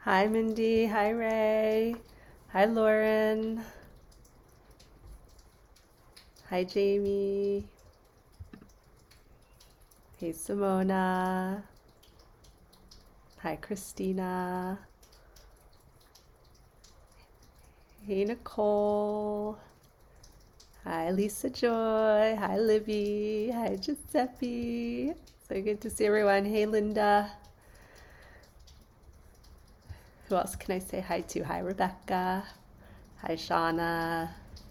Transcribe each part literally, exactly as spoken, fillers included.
Hi, Mindy. Hi, Ray. Hi, Lauren. Hi, Jamie. Hey, Simona. Hi, Christina. Hey, Nicole. Hi, Lisa Joy. Hi, Libby. Hi, Giuseppe. So good to see everyone. Hey, Linda. Who else can I say hi to? Hi, Rebecca. Hi, Shauna.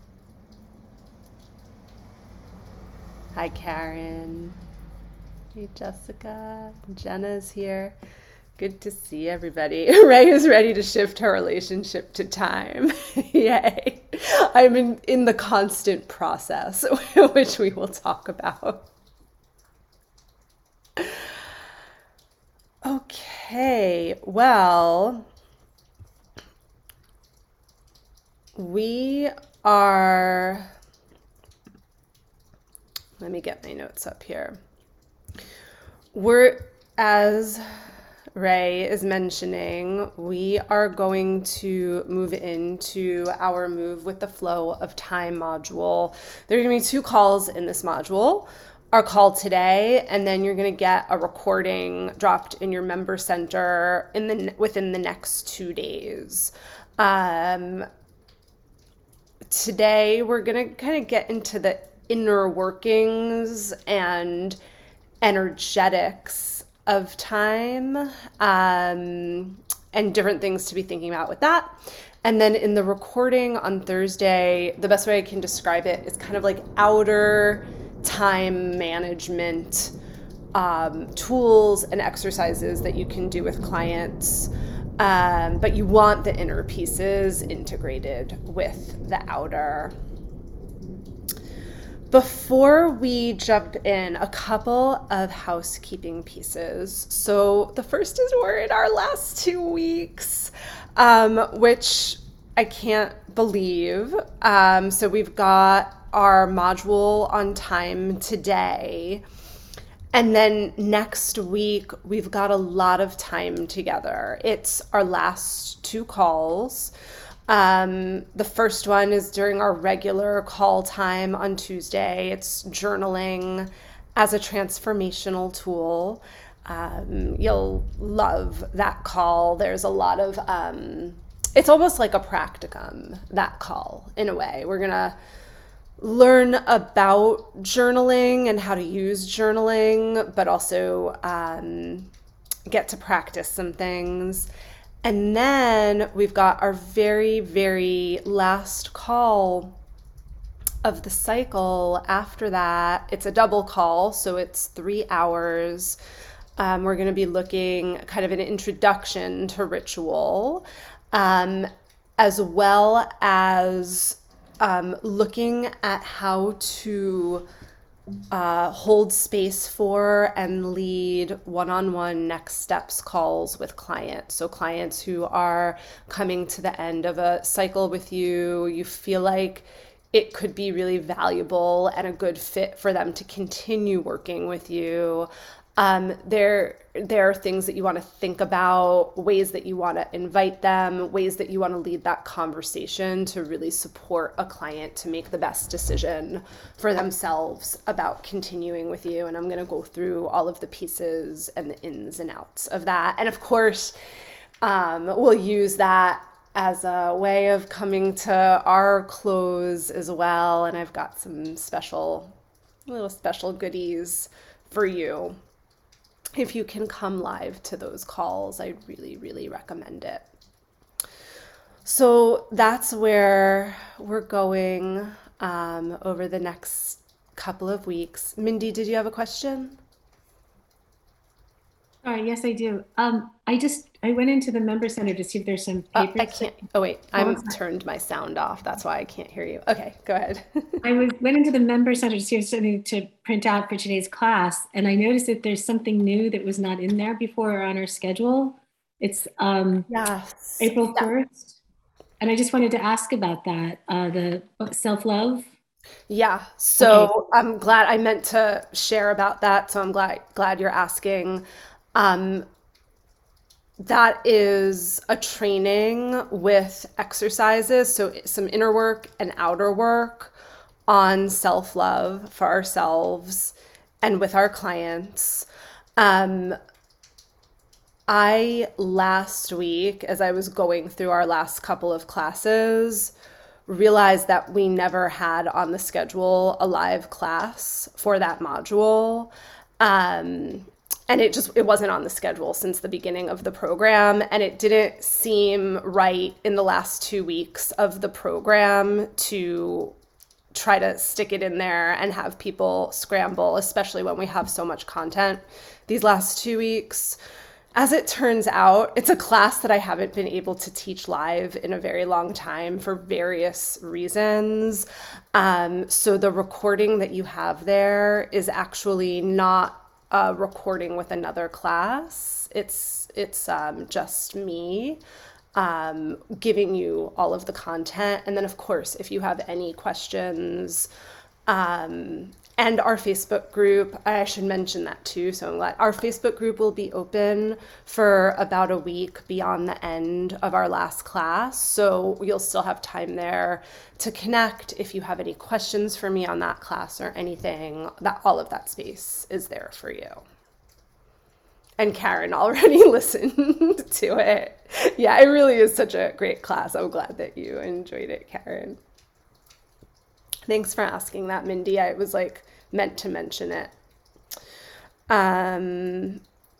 Hi, Karen. Hey, Jessica. Jenna's here. Good to see everybody. Ray is ready to shift her relationship to time. Yay. I'm in, in the constant process, which we will talk about. Okay, well, we are. Let me get my notes up here. We're, as Ray is mentioning, we are going to move into our Move with the Flow of Time module. There are going to be two calls in this module. Our call today, and then you're going to get a recording dropped in your member center in the within the next two days. Um, Today, we're going to kind of get into the inner workings and energetics of time, um, and different things to be thinking about with that. And then in the recording on Thursday, the best way I can describe it is kind of like outer time management um, tools and exercises that you can do with clients. Um, but you want the inner pieces integrated with the outer. Before we jump in, a couple of housekeeping pieces. So, the first is we're in our last two weeks, um, which I can't believe. Um, so, we've got our module on time today. And then next week, we've got a lot of time together. It's our last two calls. Um, the first one is during our regular call time on Tuesday. It's journaling as a transformational tool. Um, you'll love that call. There's a lot of, um, it's almost like a practicum, that call, in a way. We're going to learn about journaling and how to use journaling, but also um, get to practice some things. And then we've got our very, very last call of the cycle. After that, it's a double call, so it's three hours. Um, we're going to be looking kind of an introduction to ritual, um, as well as um, looking at how to uh, hold space for and lead one-on-one next steps calls with clients. So clients who are coming to the end of a cycle with you, you feel like it could be really valuable and a good fit for them to continue working with you. Um, there, there are things that you want to think about, ways that you want to invite them, ways that you want to lead that conversation to really support a client to make the best decision for themselves about continuing with you. And I'm going to go through all of the pieces and the ins and outs of that. And of course, um, we'll use that as a way of coming to our close as well. And I've got some special, little special goodies for you. If you can come live to those calls, I really, really recommend it. So that's where we're going um, over the next couple of weeks. Mindy, did you have a question? Sorry, yes, I do. Um, I just I went into the member center to see if there's some Uh, I papers that can't. Oh, wait, oh, I'm I'm sorry. turned my sound off. That's why I can't hear you. Okay, go ahead. I was went into the member center to see if there's something to print out for today's class, and I noticed that there's something new that was not in there before on our schedule. It's um, Yes. April Yeah. first, and I just wanted to ask about that. Uh, the self-love. Yeah. Okay. So I'm glad I meant to share about that. So I'm glad glad you're asking. Um, that is a training with exercises, so some inner work and outer work on self-love for ourselves and with our clients. Um, I last week, as I was going through our last couple of classes, realized that we never had on the schedule a live class for that module. Um, and it just it wasn't on the schedule since the beginning of the program, and it didn't seem right in the last two weeks of the program to try to stick it in there and have people scramble, especially when we have so much content these last two weeks. As it turns out, it's a class that I haven't been able to teach live in a very long time for various reasons. Um, so the recording that you have there is actually not a recording with another class. It's it's um, just me um, giving you all of the content. And then, of course, if you have any questions, um, and our Facebook group, I should mention that too, so I'm glad. Our Facebook group will be open for about a week beyond the end of our last class, so you'll still have time there to connect if you have any questions for me on that class or anything. That all of that space is there for you. And Karen already listened to it. Yeah, it really is such a great class. I'm glad that you enjoyed it, Karen. Thanks for asking that, Mindy. I was like meant to mention it. Um,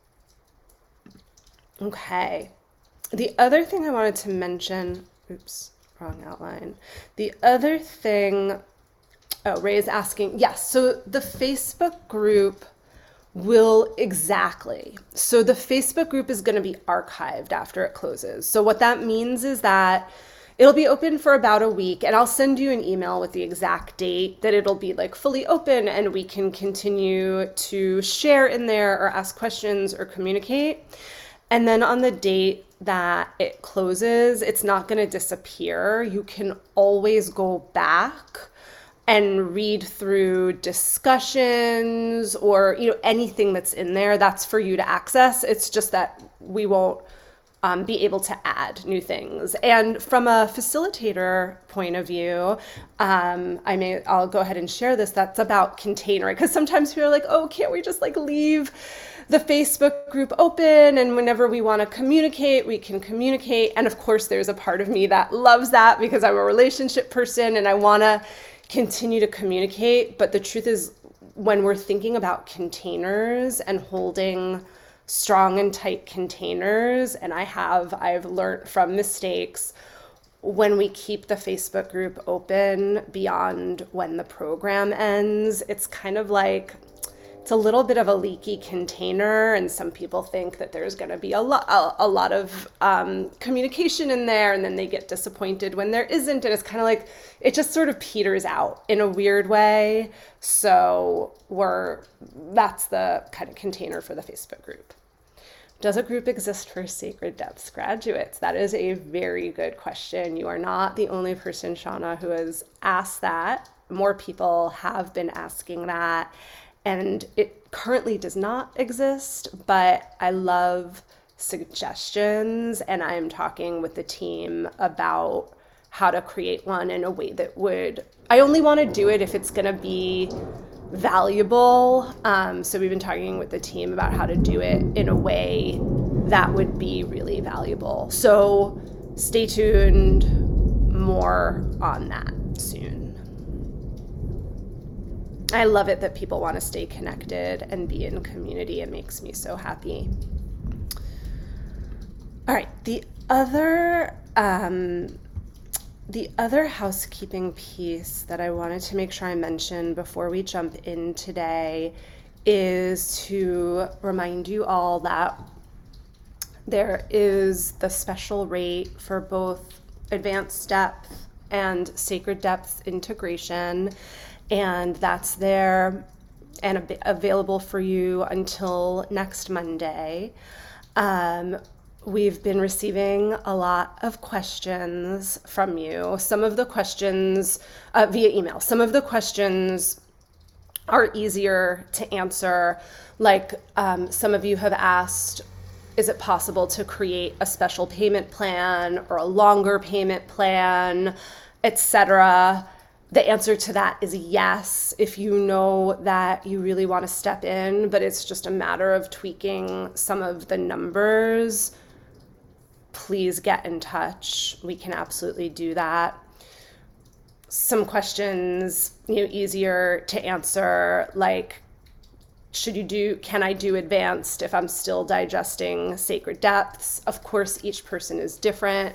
okay. The other thing I wanted to mention, oops, wrong outline. The other thing, oh, Ray is asking, yes, so the Facebook group will exactly. So the Facebook group is going to be archived after it closes. So what that means is that it'll be open for about a week, and I'll send you an email with the exact date that it'll be like fully open and we can continue to share in there or ask questions or communicate. And then on the date that it closes, it's not going to disappear. You can always go back and read through discussions or, you know, anything that's in there. That's for you to access. It's just that we won't Um, be able to add new things. And from a facilitator point of view, um, I may, I'll go ahead and share this. That's about container, because sometimes people are like, oh, can't we just like leave the Facebook group open and whenever we want to communicate, we can communicate. And of course, there's a part of me that loves that because I'm a relationship person and I want to continue to communicate. But the truth is, when we're thinking about containers and holding strong and tight containers, and I have, I've learned from mistakes, when we keep the Facebook group open beyond when the program ends, it's kind of like, it's a little bit of a leaky container, and some people think that there's going to be a lot, a, a lot of um, communication in there, and then they get disappointed when there isn't, and it's kind of like, it just sort of peters out in a weird way. So we're, that's the kind of container for the Facebook group. Does a group exist for Sacred Depths graduates? That is a very good question. You are not the only person, Shauna, who has asked that. More people have been asking that, and it currently does not exist, but I love suggestions, and I'm talking with the team about how to create one in a way that would, I only want to do it if it's going to be valuable. Um, so we've been talking with the team about how to do it in a way that would be really valuable. So stay tuned, more on that soon. I love it that people want to stay connected and be in community. It makes me so happy. All right, the other um, The other housekeeping piece that I wanted to make sure I mention before we jump in today is to remind you all that there is the special rate for both Advanced Depth and Sacred Depth integration, and that's there and ab- available for you until next Monday. Um, We've been receiving a lot of questions from you. Some of the questions uh, via email. Some of the questions are easier to answer. Like um, some of you have asked, is it possible to create a special payment plan or a longer payment plan, et cetera? The answer to that is yes, if you know that you really want to step in, but it's just a matter of tweaking some of the numbers. Please get in touch. We can absolutely do that. Some questions, you know, easier to answer, like, should you do, can I do advanced if I'm still digesting Sacred Depths? Of course, each person is different.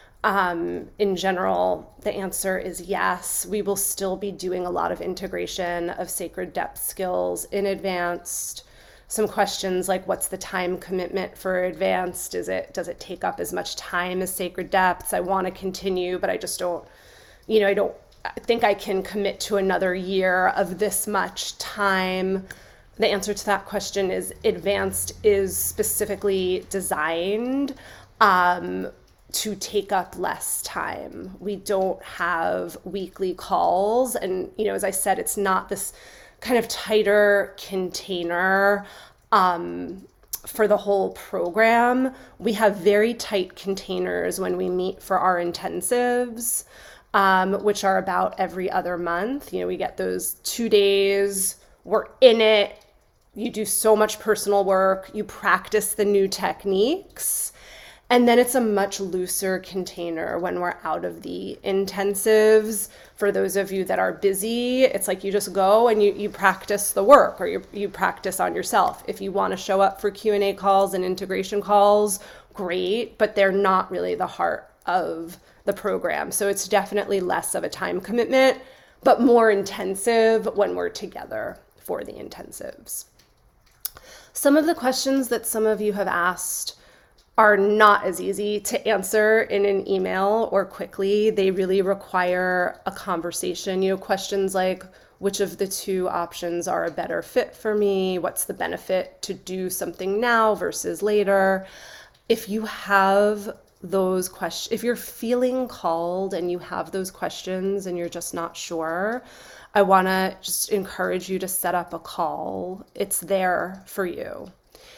Um, in general, the answer is yes. We will still be doing a lot of integration of Sacred Depth skills in advanced. Some questions like, what's the time commitment for advanced? Is it, does it take up as much time as Sacred Depths? I want to continue, but I just don't, you know, I don't think I can commit to another year of this much time. The answer to that question is advanced is specifically designed um, to take up less time. We don't have weekly calls. And, you know, as I said, it's not this kind of tighter container um, for the whole program. We have very tight containers when we meet for our intensives, um, which are about every other month. You know, we get those two days, we're in it. You do so much personal work, you practice the new techniques, and then it's a much looser container when we're out of the intensives. For those of you that are busy, it's like you just go and you, you practice the work, or you, you practice on yourself. If you want to show up for Q and A calls and integration calls, great, but they're not really the heart of the program. So it's definitely less of a time commitment, but more intensive when we're together for the intensives. Some of the questions that some of you have asked are not as easy to answer in an email or quickly. They really require a conversation. You know, questions like, which of the two options are a better fit for me? What's the benefit to do something now versus later? If you have those questions, if you're feeling called and you have those questions and you're just not sure, I want to just encourage you to set up a call. It's there for you.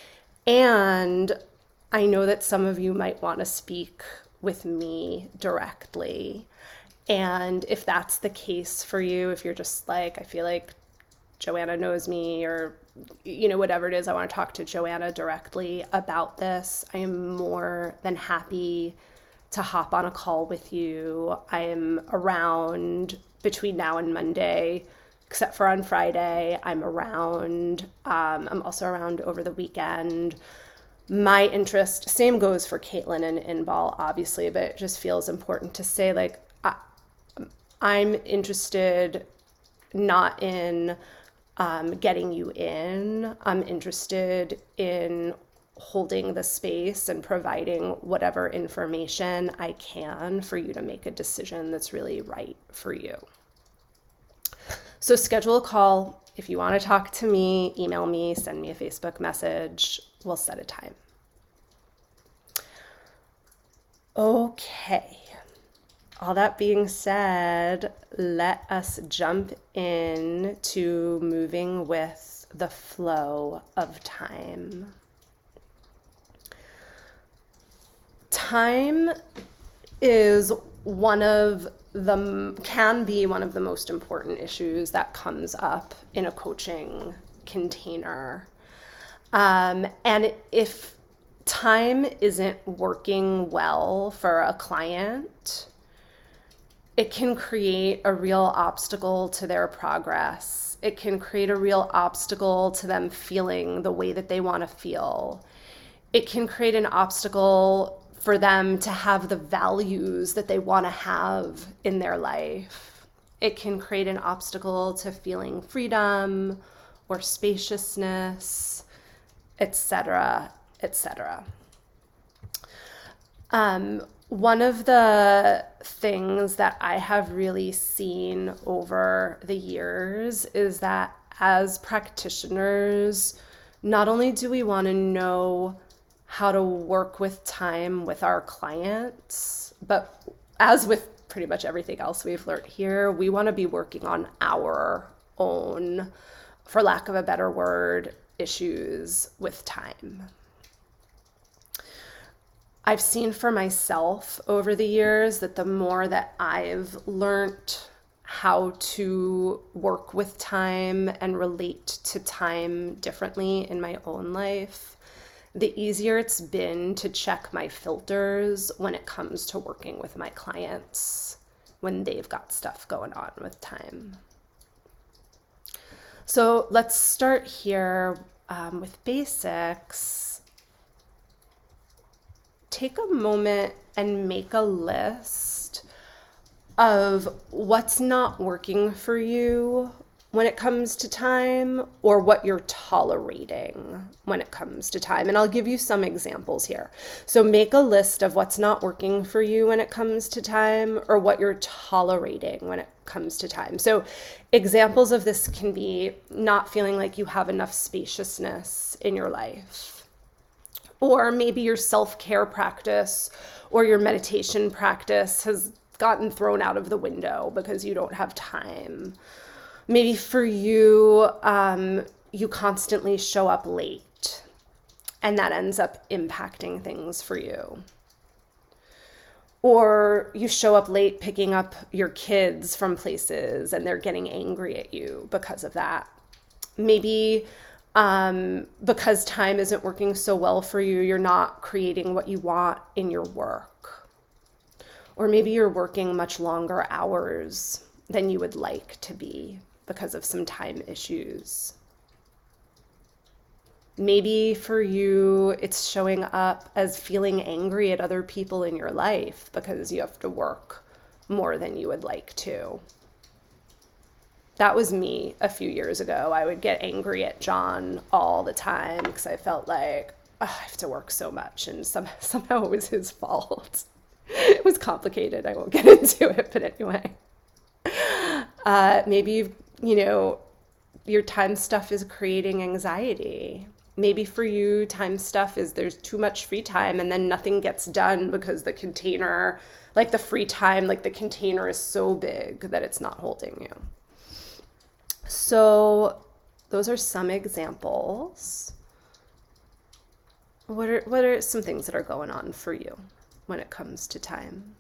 And I know that some of you might want to speak with me directly. And if that's the case for you, if you're just like, I feel like Joanna knows me, or, you know, whatever it is, I want to talk to Joanna directly about this, I am more than happy to hop on a call with you. I am around between now and Monday, except for on Friday. I'm around. Um, I'm also around over the weekend. My interest, same goes for Caitlin and Inbal, obviously, but it just feels important to say, like, I, I'm interested not in um, getting you in. I'm interested in holding the space and providing whatever information I can for you to make a decision that's really right for you. So schedule a call. If you want to talk to me, email me, send me a Facebook message. We'll set a time. Okay. All that being said, let us jump in to moving with the flow of time. Time is one of the, can be one of the most important issues that comes up in a coaching container. Um, and if time isn't working well for a client, it can create a real obstacle to their progress. It can create a real obstacle to them feeling the way that they want to feel. It can create an obstacle for them to have the values that they want to have in their life. It can create an obstacle to feeling freedom or spaciousness, et cetera, et cetera. Um, one of the things that I have really seen over the years is that as practitioners, not only do we want to know how to work with time with our clients, but as with pretty much everything else we've learned here, we want to be working on our own, for lack of a better word, issues with time. I've seen for myself over the years that the more that I've learned how to work with time and relate to time differently in my own life, the easier it's been to check my filters when it comes to working with my clients when they've got stuff going on with time. So let's start here um, with basics. Take a moment and make a list of what's not working for you when it comes to time, or what you're tolerating when it comes to time. And I'll give you some examples here. So make a list of what's not working for you when it comes to time, or what you're tolerating when it comes to time. So examples of this can be not feeling like you have enough spaciousness in your life, or maybe your self-care practice or your meditation practice has gotten thrown out of the window because you don't have time. Maybe for you, um, you constantly show up late, and that ends up impacting things for you. Or you show up late picking up your kids from places and they're getting angry at you because of that. Maybe um, because time isn't working so well for you, you're not creating what you want in your work. Or maybe you're working much longer hours than you would like to be because of some time issues. Maybe for you, it's showing up as feeling angry at other people in your life because you have to work more than you would like to. That was me a few years ago. I would get angry at John all the time because I felt like, oh, I have to work so much, and some, somehow it was his fault. It was complicated. I won't get into it, but anyway. Uh, maybe you've, you know, your time stuff is creating anxiety. Maybe for you, time stuff is there's too much free time and then nothing gets done because the container, like the free time, like the container is so big that it's not holding you. So those are some examples. What are, what are some things that are going on for you when it comes to time?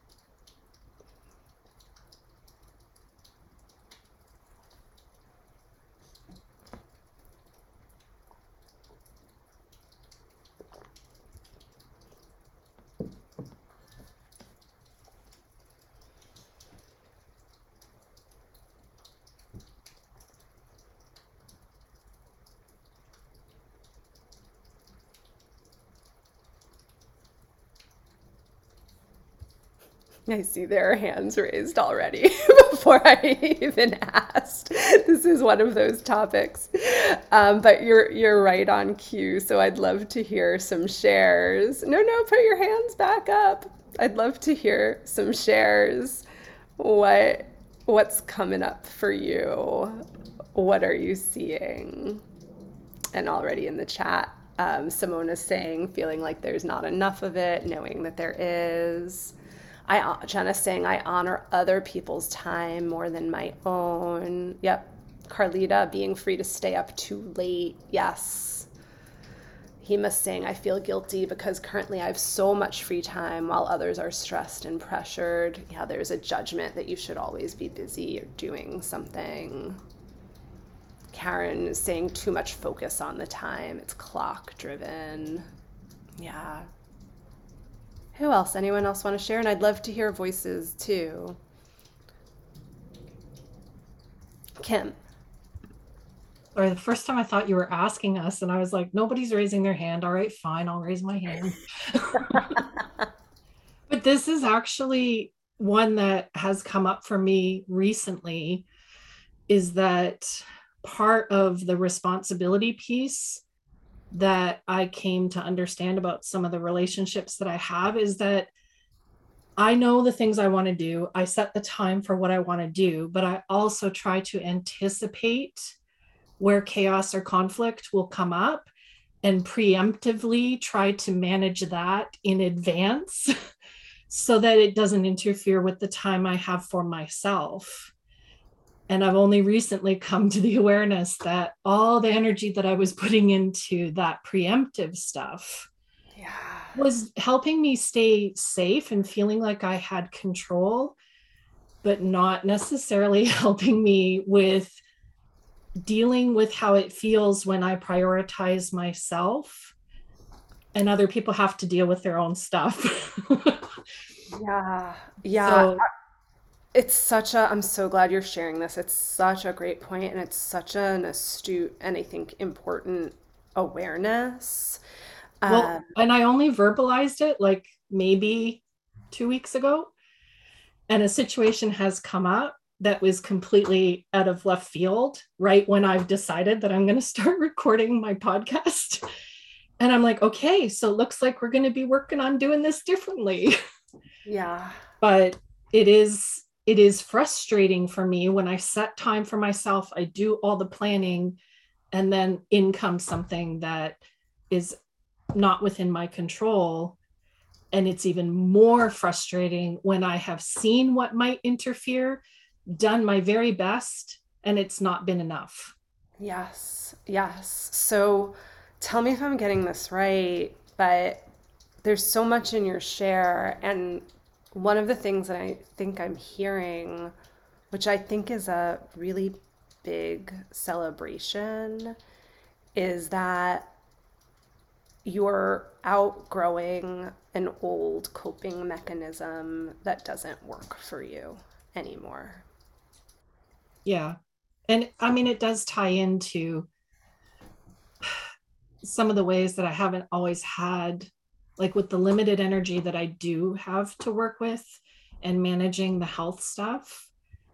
I see there are hands raised already before I even asked. This is one of those topics. Um, but you're you're right on cue, so I'd love to hear some shares. No, no, put your hands back up. I'd love to hear some shares. What what's coming up for you? What are you seeing? And already in the chat, um, Simona's saying feeling like there's not enough of it, knowing that there is. I, Jenna's saying, I honor other people's time more than my own. Yep. Carlita, being free to stay up too late. Yes. Hima's saying, I feel guilty because currently I have so much free time while others are stressed and pressured. Yeah, there's a judgment that you should always be busy or doing something. Karen is saying too much focus on the time. It's clock driven. Yeah. Who else? Anyone else want to share? And I'd love to hear voices too. Kim. Or the first time I thought you were asking us, and I was like, nobody's raising their hand. All right, fine, I'll raise my hand. But this is actually one that has come up for me recently, is that part of the responsibility piece that I came to understand about some of the relationships that I have is that I know the things I want to do. I set the time for what I want to do, but I also try to anticipate where chaos or conflict will come up and preemptively try to manage that in advance so that it doesn't interfere with the time I have for myself. And I've only recently come to the awareness that all the energy that I was putting into that preemptive stuff Yeah. was helping me stay safe and feeling like I had control, but not necessarily helping me with dealing with how it feels when I prioritize myself and other people have to deal with their own stuff. Yeah. Yeah. So, It's such a, I'm so glad you're sharing this. It's such a great point, and it's such an astute and I think important awareness. well, Um, and I only verbalized it like maybe two weeks ago, and a situation has come up that was completely out of left field right when I've decided that I'm going to start recording my podcast. And I'm like, okay, so it looks like we're going to be working on doing this differently. yeah. But it is it is frustrating for me when I set time for myself, I do all the planning, and then in comes something that is not within my control. And it's even more frustrating when I have seen what might interfere, done my very best, and it's not been enough. Yes. Yes. So tell me if I'm getting this right, but there's so much in your share. And one of the things that I think I'm hearing, which I think is a really big celebration, is that you're outgrowing an old coping mechanism that doesn't work for you anymore. Yeah. And I mean, it does tie into some of the ways that I haven't always had, like with the limited energy that I do have to work with and managing the health stuff.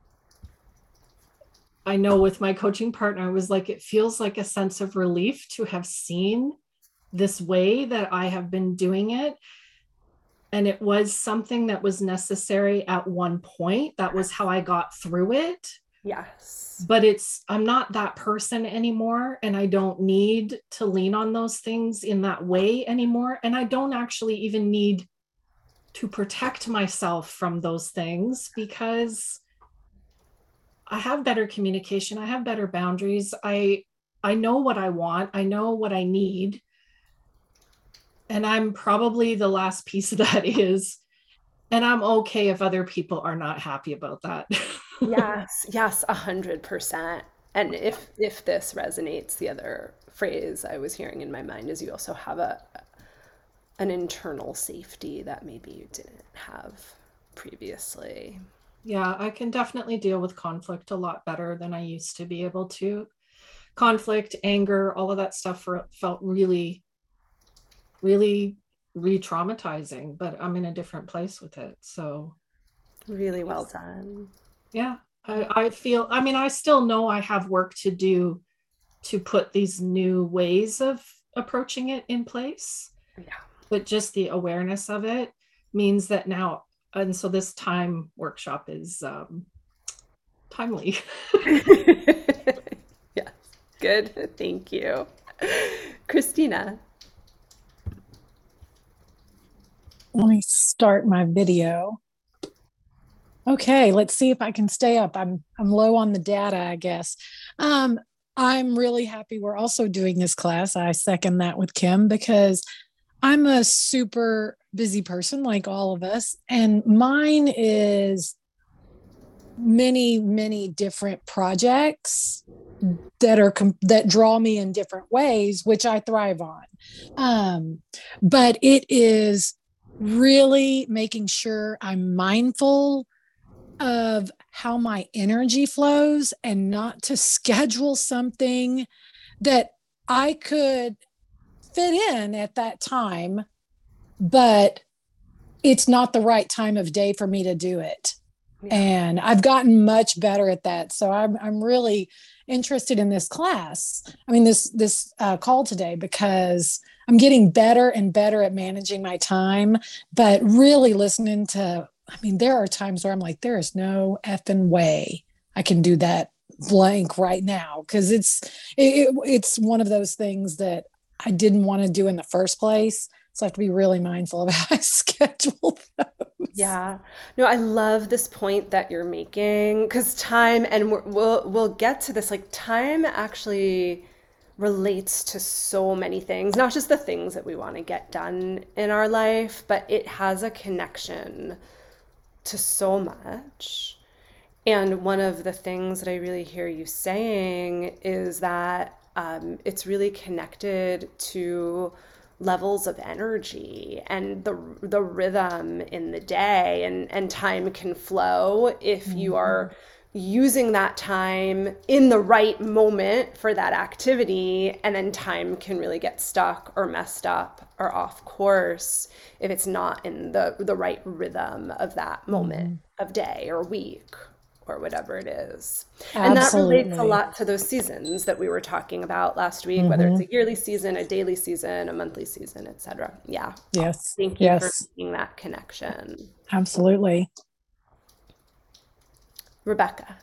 I know with my coaching partner, it was like, it feels like a sense of relief to have seen this way that I have been doing it. And it was something that was necessary at one point. That was how I got through it. Yes. But it's, I'm not that person anymore. And I don't need to lean on those things in that way anymore. And I don't actually even need to protect myself from those things because I have better communication. I have better boundaries. I, I know what I want. I know what I need. And I'm probably the last piece of that is, and I'm okay if other people are not happy about that. Yes, yes, a hundred percent. And if if this resonates, the other phrase I was hearing in my mind is you also have a an internal safety that maybe you didn't have previously. Yeah, I can definitely deal with conflict a lot better than I used to be able to. Conflict, anger, all of that stuff for, felt really, really re-traumatizing, but I'm in a different place with it. So Really well done. yeah, I, I feel, I mean, I still know I have work to do to put these new ways of approaching it in place, Yeah. but just the awareness of it means that now, and so this time workshop is um, timely. Yes. Good. Thank you. Christina. Let me start my video. Okay, let's see if I can stay up. I'm I'm low on the data, I guess. Um, I'm really happy we're also doing this class. I second that with Kim because I'm a super busy person like all of us, and mine is many, many different projects that are that draw me in different ways, which I thrive on. Um, but it is really making sure I'm mindful of how my energy flows and not to schedule something that I could fit in at that time, but it's not the right time of day for me to do it. Yeah. And I've gotten much better at that. So I'm I'm really interested in this class. I mean, this this uh, call today because I'm getting better and better at managing my time, but really listening to, I mean, there are times where I'm like, there is no effing way I can do that blank right now. Cause it's, it, it's one of those things that I didn't want to do in the first place. So I have to be really mindful of how I schedule those. Yeah. No, I love this point that you're making because time, and we're, we'll we'll get to this. Like time actually relates to so many things, not just the things that we want to get done in our life, but it has a connection to so much. And one of the things that I really hear you saying is that um, it's really connected to levels of energy and the the rhythm in the day, and and time can flow if you are using that time in the right moment for that activity, and then time can really get stuck or messed up or off course if it's not in the the right rhythm of that moment of day or week or whatever it is. And that relates a Absolutely. lot to those seasons that we were talking about last week, whether it's a yearly season, a daily season, a monthly season, et cetera. Yeah. Yes. Thank you for Yes. making that connection. Absolutely. Rebecca.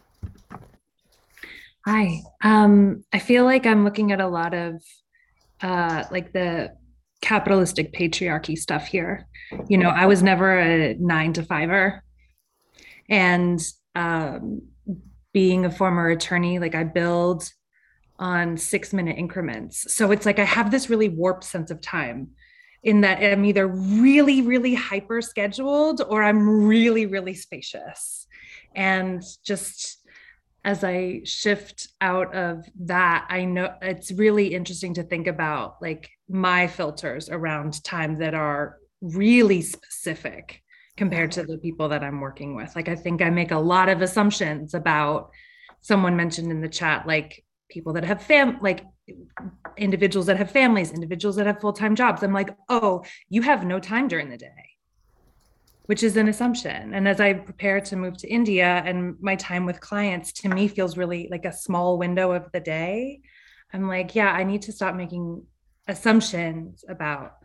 Hi. Um, I feel like I'm looking at a lot of uh, like the capitalistic patriarchy stuff here. You know, I was never a nine to fiver, and um, being a former attorney, like I build on six minute increments. So it's like I have this really warped sense of time in that I'm either really, really hyper scheduled or I'm really, really spacious. And just as I shift out of that, I know it's really interesting to think about like my filters around time that are really specific compared to the people that I'm working with. Like, I think I make a lot of assumptions about, someone mentioned in the chat, like people that have fam, like individuals that have families, individuals that have full-time jobs. I'm like, oh, you have no time during the day, which is an assumption. And as I prepare to move to India, and my time with clients to me feels really like a small window of the day, I'm like, yeah, I need to stop making assumptions about.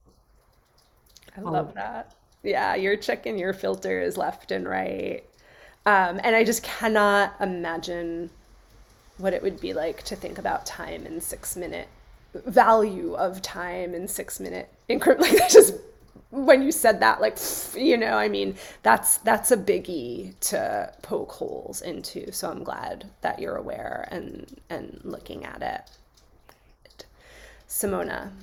I all love of that. Yeah, you're checking your filters left and right. Um, and I just cannot imagine what it would be like to think about time in six minute value of time in six minute increment. Like that just, when you said that, like, you know, I mean, that's that's a biggie to poke holes into. So I'm glad that you're aware and and looking at it. Simona.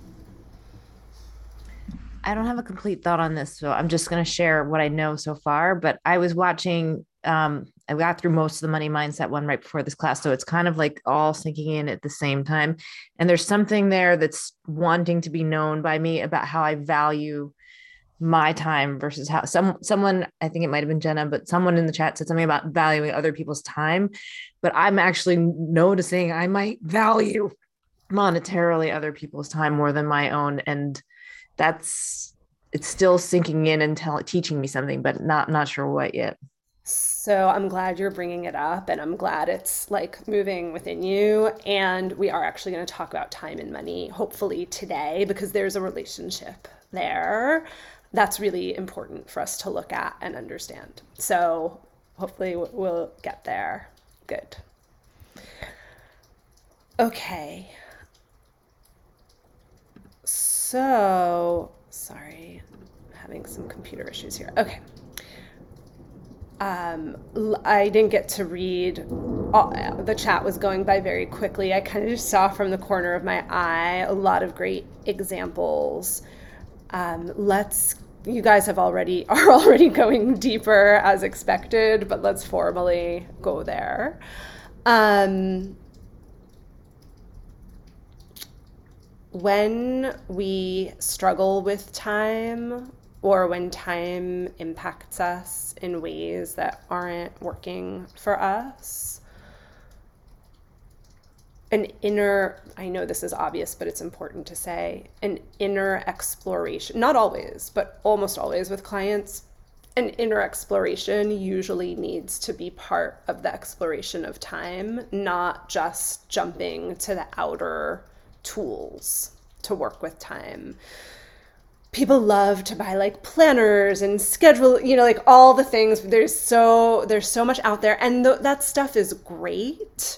I don't have a complete thought on this, so I'm just going to share what I know so far. But I was watching, um, I got through most of the money mindset one right before this class. So it's kind of like all sinking in at the same time. And there's something there that's wanting to be known by me about how I value my time versus how some, someone, I think it might've been Jenna, but someone in the chat said something about valuing other people's time, but I'm actually noticing I might value monetarily other people's time more than my own. And that's, it's still sinking in and tell, teaching me something, but not not sure what yet. So I'm glad you're bringing it up, and I'm glad it's like moving within you. And we are actually going to talk about time and money, hopefully today, because there's a relationship there that's really important for us to look at and understand. So hopefully we'll get there. Good. Okay. So, sorry, I'm having some computer issues here. Okay. Um, I didn't get to read, all, the chat was going by very quickly. I kind of just saw from the corner of my eye a lot of great examples. Um, let's, you guys have already, are already going deeper as expected, but let's formally go there. Um, When we struggle with time, or when time impacts us in ways that aren't working for us, an inner, I know this is obvious, but it's important to say, an inner exploration, not always, but almost always with clients, an inner exploration usually needs to be part of the exploration of time, not just jumping to the outer tools to work with time. People love to buy like planners and schedule, you know, like all the things. There's so there's so much out there, and th- that stuff is great.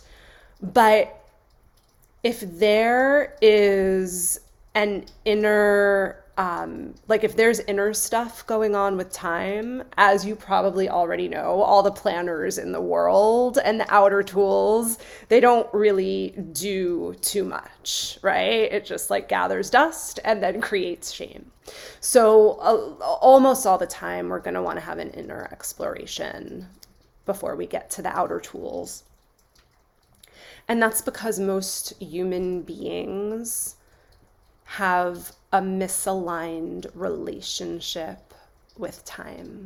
But if there is an inner um, like if there's inner stuff going on with time, as you probably already know, all the planners in the world and the outer tools, they don't really do too much, right? It just like gathers dust and then creates shame. So uh, almost all the time, we're going to want to have an inner exploration before we get to the outer tools. And that's because most human beings have a misaligned relationship with time.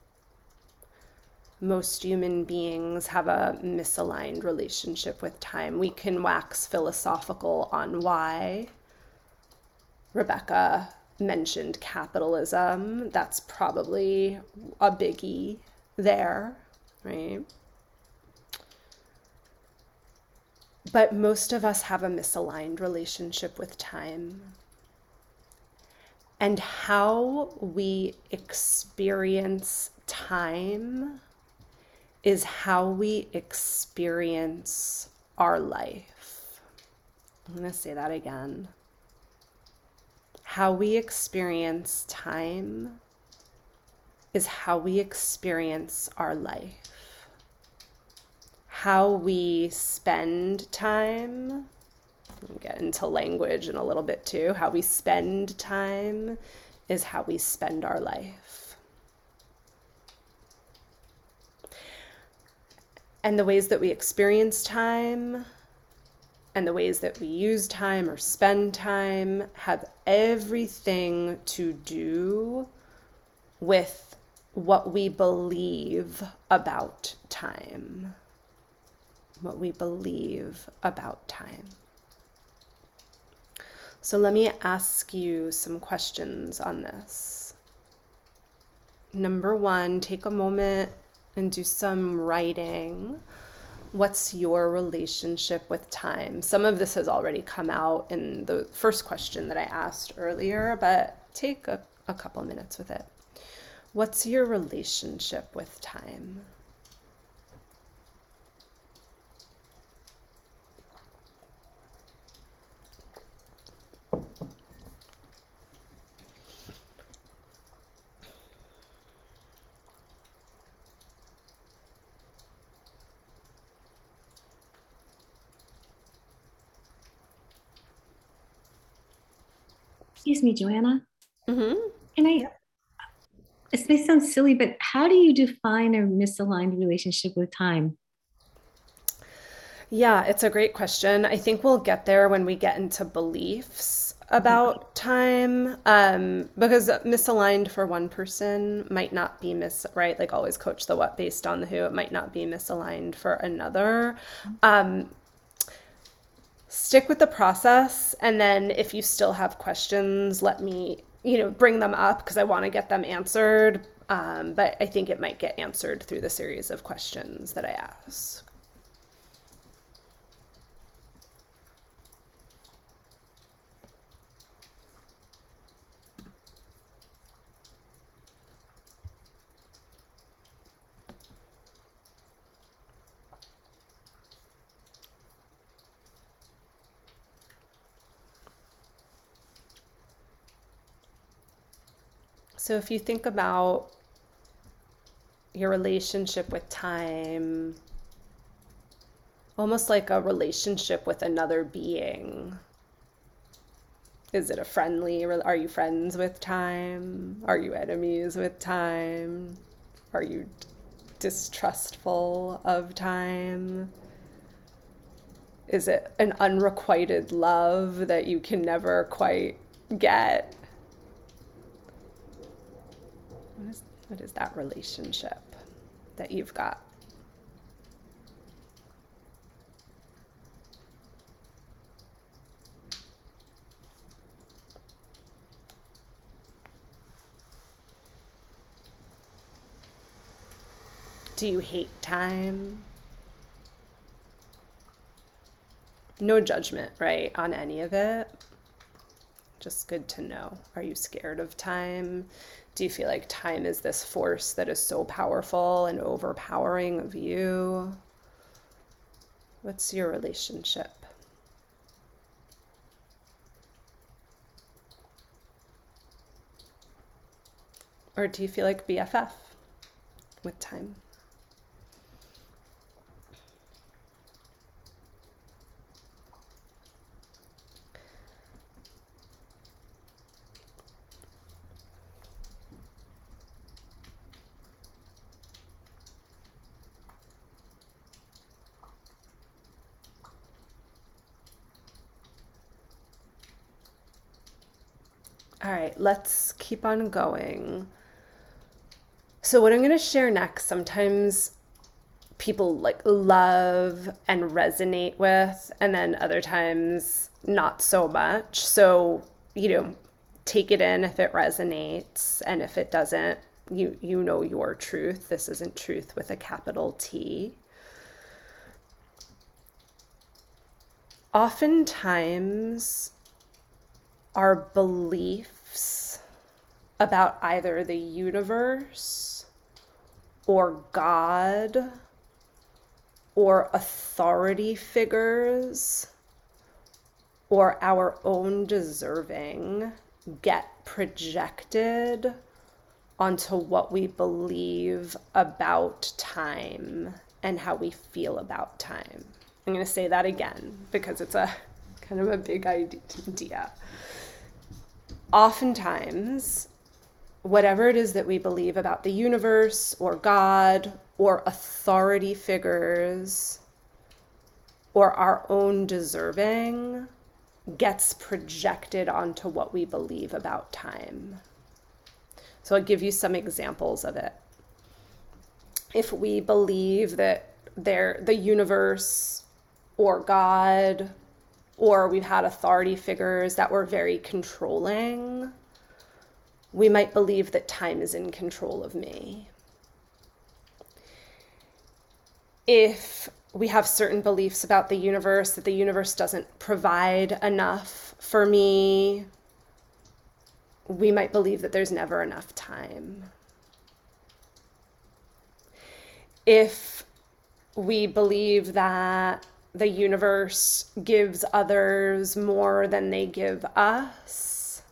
Most human beings have a misaligned relationship with time. We can wax philosophical on why. Rebecca mentioned capitalism. That's probably a biggie there, right? But most of us have a misaligned relationship with time. And how we experience time is how we experience our life. I'm going to say that again. How we experience time is how we experience our life. How we spend time, we'll get into language in a little bit too, how we spend time is how we spend our life. And the ways that we experience time and the ways that we use time or spend time have everything to do with what we believe about time. What we believe about time. So let me ask you some questions on this. Number one, take a moment and do some writing. What's your relationship with time? Some of this has already come out in the first question that I asked earlier, but take a, a couple minutes with it. What's your relationship with time? Excuse me, Joanna. Mm-hmm. Can I, this may sound silly, but how do you define a misaligned relationship with time? Yeah, it's a great question. I think we'll get there when we get into beliefs about time, um, because misaligned for one person might not be mis, right? Like always coach the what based on the who. It might not be misaligned for another. Um, stick with the process, and then if you still have questions, let me, you know, bring them up because I want to get them answered. Um, but I think it might get answered through the series of questions that I ask. So if you think about your relationship with time, almost like a relationship with another being. Is it a friendly, are you friends with time? Are you enemies with time? Are you distrustful of time? Is it an unrequited love that you can never quite get? What is, what is that relationship that you've got? Do you hate time? No judgment, right, on any of it. Just good to know. Are you scared of time? Do you feel like time is this force that is so powerful and overpowering of you? What's your relationship? Or do you feel like B F F with time? All right, let's keep on going. So what I'm going to share next, sometimes people like love and resonate with, and then other times not so much. So, you know, take it in if it resonates, and if it doesn't, you you know your truth. This isn't truth with a capital T. Oftentimes, our beliefs about either the universe or God or authority figures or our own deserving get projected onto what we believe about time and how we feel about time. I'm going to say that again because it's a kind of a big idea. Oftentimes, whatever it is that we believe about the universe or God or authority figures or our own deserving gets projected onto what we believe about time. So I'll give you some examples of it. If we believe that there, the universe or God, or we've had authority figures that were very controlling, we might believe that time is in control of me. If we have certain beliefs about the universe, that the universe doesn't provide enough for me, we might believe that there's never enough time. If we believe that the universe gives others more than they give us,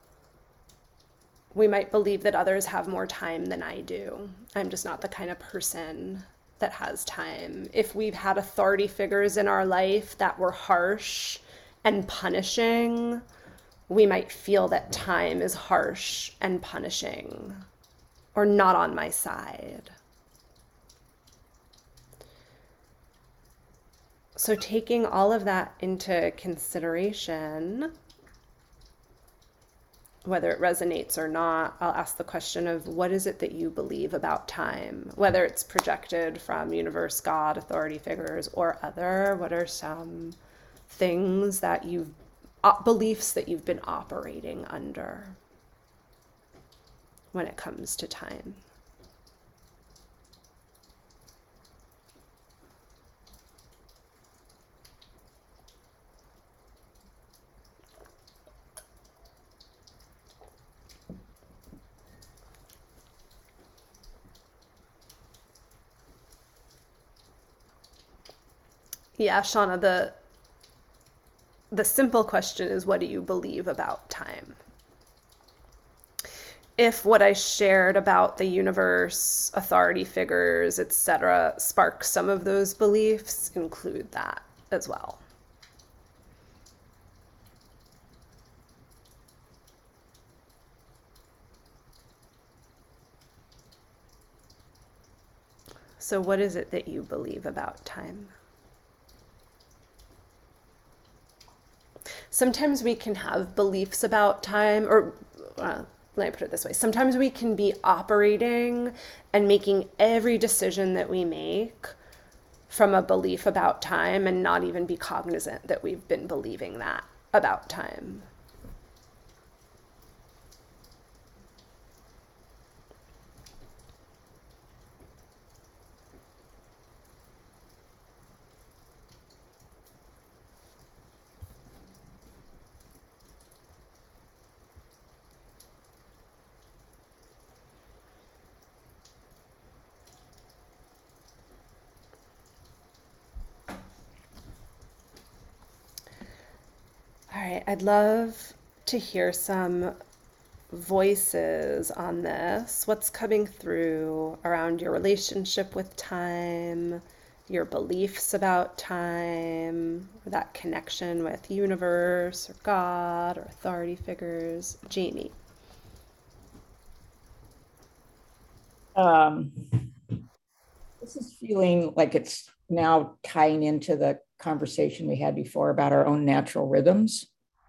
we might believe that others have more time than I do. I'm just not the kind of person that has time. If we've had authority figures in our life that were harsh and punishing, we might feel that time is harsh and punishing or not on my side. So taking all of that into consideration, whether it resonates or not, I'll ask the question of what is it that you believe about time? Whether it's projected from universe, God, authority figures, or other, what are some things that you've, uh, beliefs that you've been operating under when it comes to time? Yeah, Shauna, the the simple question is, what do you believe about time? If what I shared about the universe, authority figures, et cetera, sparks some of those beliefs, include that as well. So what is it that you believe about time? Sometimes we can have beliefs about time, or uh, let me put it this way. Sometimes we can be operating and making every decision that we make from a belief about time and not even be cognizant that we've been believing that about time. All right, I'd love to hear some voices on this. What's coming through around your relationship with time, your beliefs about time, or that connection with universe or God or authority figures? Jamie. Um, this is feeling like it's now tying into the conversation we had before about our own natural rhythms.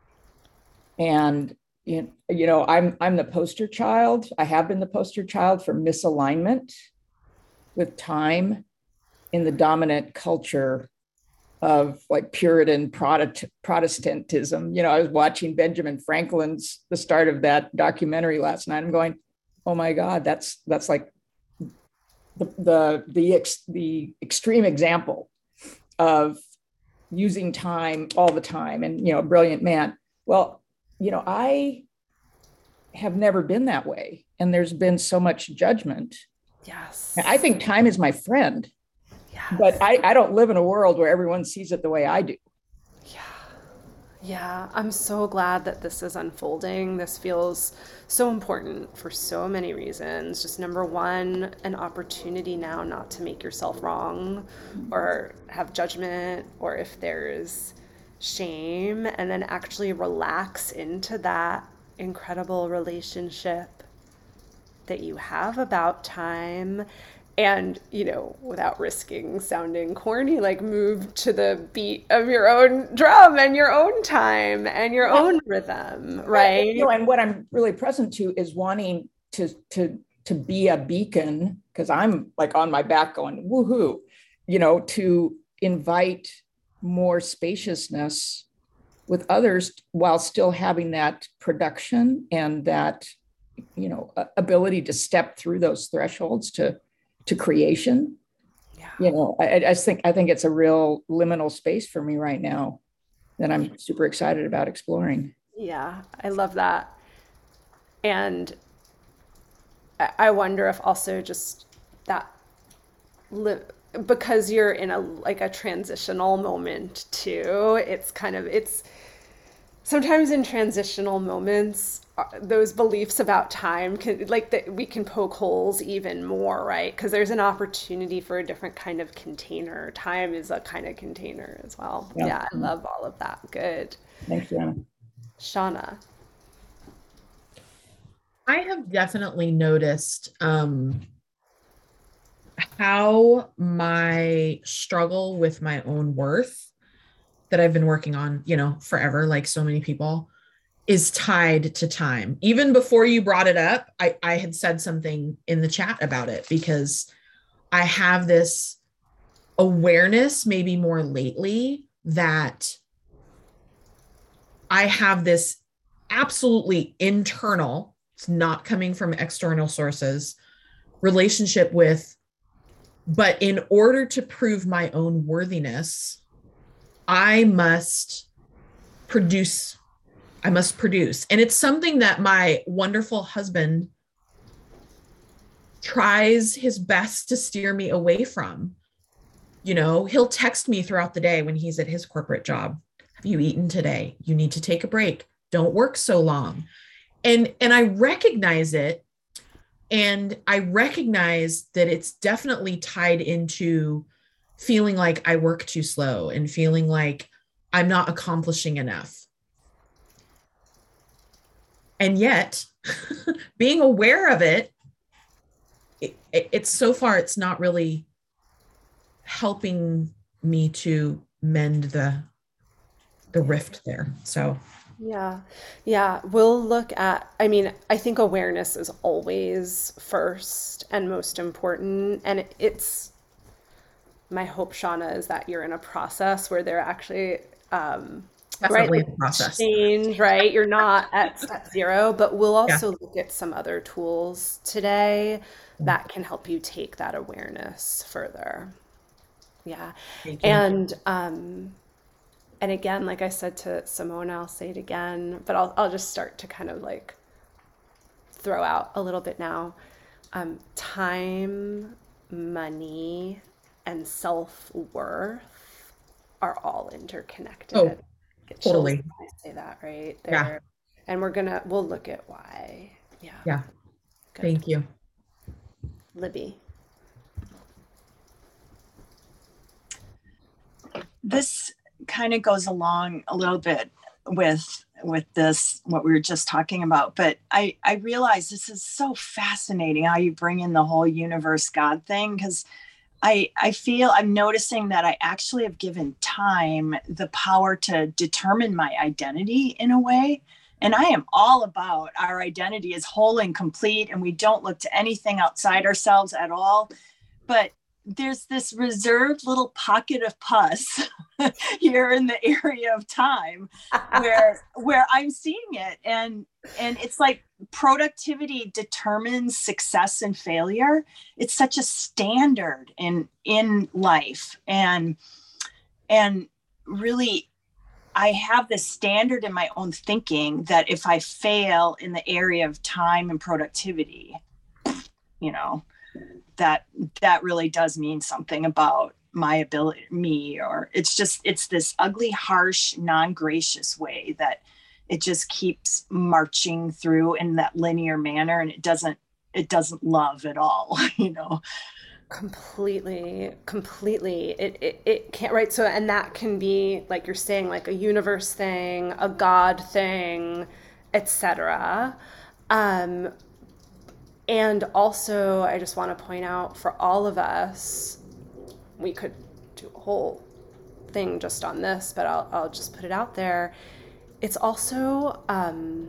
And you know, I'm I'm the poster child. I have been the poster child for misalignment with time in the dominant culture of like Puritan Protestantism. You know, I was watching Benjamin Franklin's the start of that documentary last night. I'm going, oh my God, that's that's like the the the, ex, the extreme example of using time all the time, and you know, a brilliant man. Well, you know, I have never been that way. And there's been so much judgment. Yes. I think time is my friend. Yes. But I, I don't live in a world where everyone sees it the way I do. Yeah. Yeah. I'm so glad that this is unfolding. This feels so important for so many reasons. Just number one, an opportunity now not to make yourself wrong or have judgment, or if there's shame, and then actually relax into that incredible relationship that you have about time. And, you know, without risking sounding corny, like move to the beat of your own drum and your own time and your own rhythm, right? You know, and what I'm really present to is wanting to to to be a beacon, because I'm like on my back going, woohoo, you know, to invite more spaciousness with others while still having that production and that, you know, ability to step through those thresholds to to creation. Yeah. You know, I, I just think I think it's a real liminal space for me right now that I'm super excited about exploring. Yeah, I love that. And I wonder if also just that li- because you're in a like a transitional moment too, it's kind of it's sometimes in transitional moments uh, those beliefs about time can like that we can poke holes even more, right? Because there's an opportunity for a different kind of container. Time is a kind of container as well. Yeah, yeah I love all of that. Good. Thanks, Joanna. Shauna. I have definitely noticed um, how my struggle with my own worth that I've been working on, you know, forever, like so many people, is tied to time. Even before you brought it up, I, I had said something in the chat about it because I have this awareness, maybe more lately, that I have this absolutely internal, it's not coming from external sources, relationship with, but in order to prove my own worthiness, I must produce. I must produce. And it's something that my wonderful husband tries his best to steer me away from. You know, he'll text me throughout the day when he's at his corporate job. Have you eaten today? You need to take a break. Don't work so long. And, and I recognize it. And I recognize that it's definitely tied into feeling like I work too slow and feeling like I'm not accomplishing enough. And yet, being aware of it, it, it, it's so far, it's not really helping me to mend the, the rift there. So, Yeah. Yeah. We'll look at, I mean, I think awareness is always first and most important. And it, it's, my hope, Shauna, is that you're in a process where they're actually, um, definitely right, a process. Change, right? You're not at step zero, but we'll also Yeah. look at some other tools today that can help you take that awareness further. Yeah. Thank you. And, um, and again, like I said to Simona, I'll say it again, but I'll, I'll just start to kind of like throw out a little bit now. Um, time, money, and self-worth are all interconnected. Oh, Get chills totally. when I say that, right? Yeah. They're, And we're gonna, we'll look at why. Yeah. Yeah. Good. Thank you. Libby. This kind of goes along a little bit with with this, what we were just talking about, but I, I realize this is so fascinating how you bring in the whole universe God thing, because I, I feel I'm noticing that I actually have given time the power to determine my identity in a way. And I am all about our identity is whole and complete, and we don't look to anything outside ourselves at all. But there's this reserved little pocket of pus here in the area of time where where I'm seeing it. And and it's like productivity determines success and failure. It's such a standard in in life. And and really, I have this standard in my own thinking that if I fail in the area of time and productivity, you know, that that really does mean something about my ability, me, or it's just, it's this ugly, harsh, non-gracious way that it just keeps marching through in that linear manner. And it doesn't, it doesn't love at all, you know? Completely, completely. It, it it can't, right? So, and that can be, like you're saying, like a universe thing, a God thing, et cetera. Um, and also, I just want to point out for all of us, we could do a whole thing just on this, but I'll I'll just put it out there. It's also um,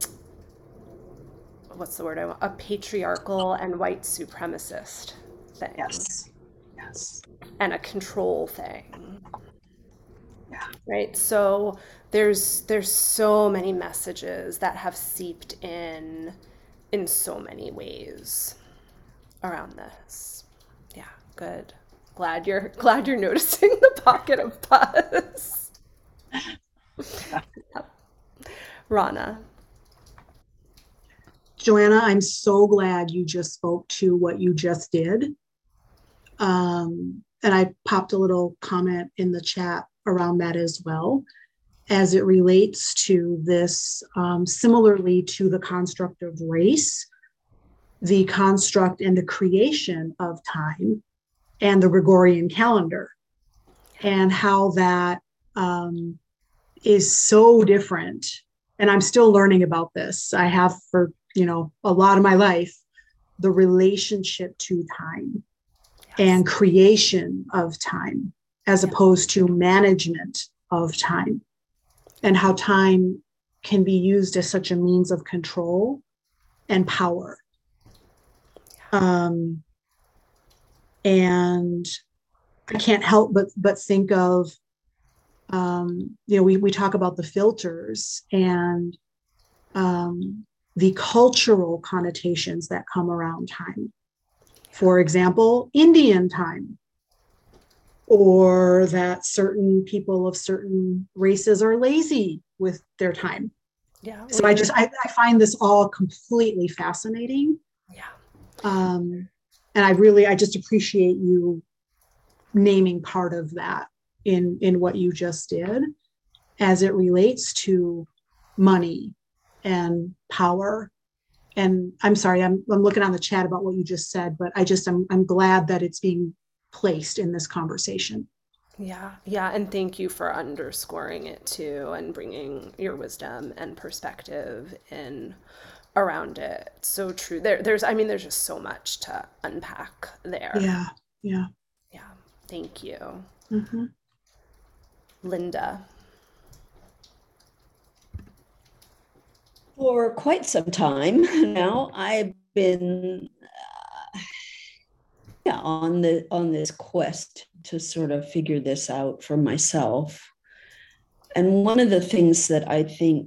what's the word I want? A patriarchal and white supremacist thing. Yes. Yes. And a control thing. Yeah. Right. So there's there's so many messages that have seeped in in so many ways around this. Yeah, good. Glad you're glad you're noticing the pocket of pus. Rana. Joanna, I'm so glad you just spoke to what you just did. Um, and I popped a little comment in the chat around that as well, as it relates to this, um, similarly to the construct of race, the construct and the creation of time, and the Gregorian calendar, and how that um, is so different. And I'm still learning about this. I have for, you know, a lot of my life, the relationship to time and creation of time, as opposed to management of time, and how time can be used as such a means of control and power. Um, and I can't help but but think of, um, you know, we, we talk about the filters and um, the cultural connotations that come around time. For example, Indian time, or that certain people of certain races are lazy with their time. Yeah. So I just, I, I find this all completely fascinating. Yeah. Um, and I really, I just appreciate you naming part of that in, in what you just did, as it relates to money and power. And I'm sorry, I'm, I'm looking on the chat about what you just said, but I just, I'm, I'm glad that it's being placed in this conversation. Yeah, yeah, and thank you for underscoring it too, and bringing your wisdom and perspective in around it. So true. There, there's, I mean, there's just so much to unpack there. Yeah, yeah, yeah. Thank you, mm-hmm. Linda. For quite some time now, I've been uh, yeah, on the on this quest to sort of figure this out for myself. And one of the things that I think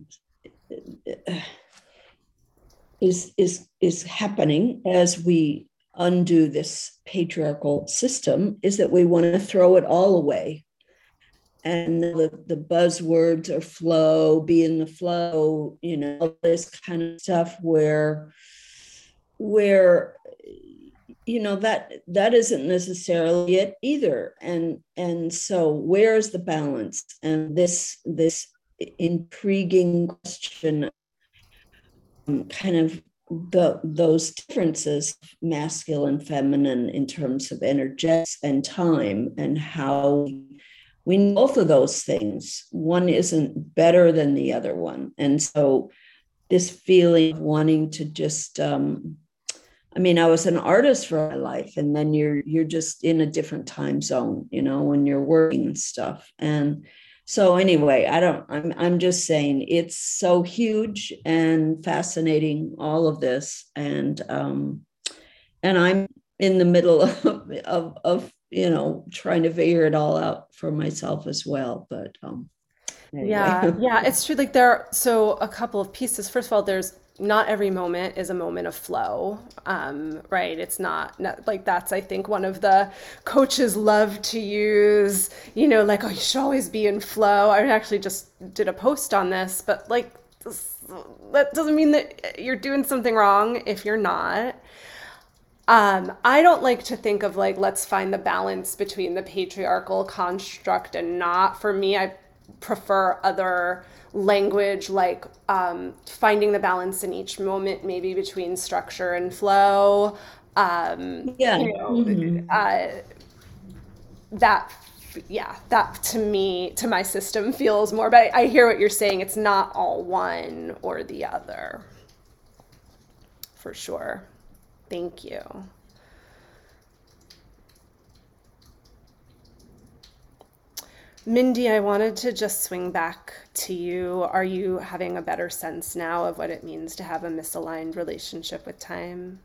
is is is happening as we undo this patriarchal system is that we want to throw it all away. And the, the buzzwords are flow, be in the flow, you know, all this kind of stuff where, where, you know, that that isn't necessarily it either. And and so where's the balance? And this this intriguing question kind of the those differences, masculine, feminine, in terms of energetics and time, and how we need both of those things. One isn't better than the other one. And so this feeling of wanting to just, um, I mean, I was an artist for my life, and then you're you're just in a different time zone, you know, when you're working and stuff. And so anyway, I don't, I'm I'm just saying it's so huge and fascinating, all of this. And um, and I'm in the middle of, of, of, you know, trying to figure it all out for myself as well. But um, anyway. Yeah, yeah, it's true. Like there are so a couple of pieces. First of all, there's not every moment is a moment of flow, um, right? It's not, not like that's, I think, one of the coaches love to use, you know, like, oh, you should always be in flow. I actually just did a post on this, but like, this, that doesn't mean that you're doing something wrong if you're not. Um, I don't like to think of like, let's find the balance between the patriarchal construct and not. For me, I prefer other language, like um, finding the balance in each moment, maybe between structure and flow. Um, Yeah. You know, Mhm. uh, that, yeah, that to me, to my system feels more, but I, I hear what you're saying. It's not all one or the other, for sure. Thank you. Mindy, I wanted to just swing back to you. Are you having a better sense now of what it means to have a misaligned relationship with time?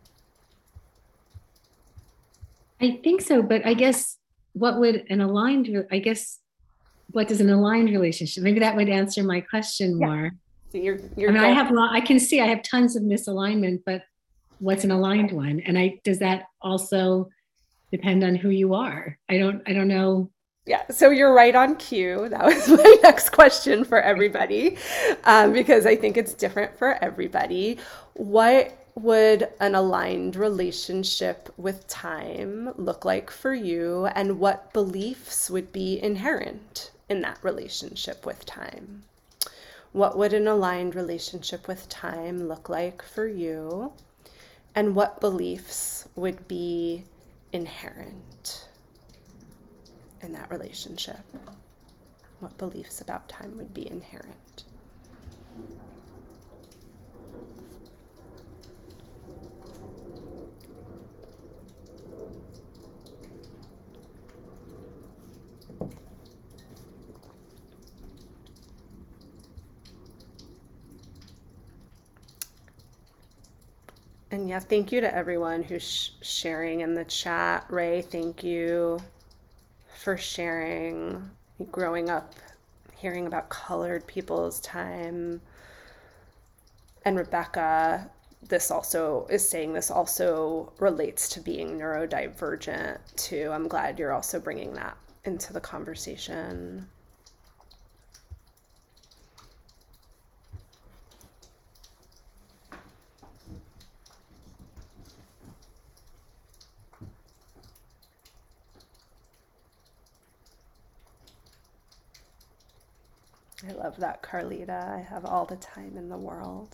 I think so, but I guess what would an aligned, re- I guess, what does an aligned relationship, maybe that would answer my question Yeah. more. So you're, you're I mean, I going- have, lo- I can see I have tons of misalignment, but what's an aligned one? And I, does that also depend on who you are? I don't, I don't know. Yeah, so you're right on cue. That was my next question for everybody, um, because I think it's different for everybody. What would an aligned relationship with time look like for you, and what beliefs would be inherent in that relationship with time? What would an aligned relationship with time look like for you, and what beliefs would be inherent in that relationship? What beliefs about time would be inherent? And yeah, thank you to everyone who's sh- sharing in the chat. Ray, thank you for sharing. Growing up, hearing about colored people's time. And Rebecca, this also is saying this also relates to being neurodivergent too. I'm glad you're also bringing that into the conversation. I love that, Carlita. I have all the time in the world.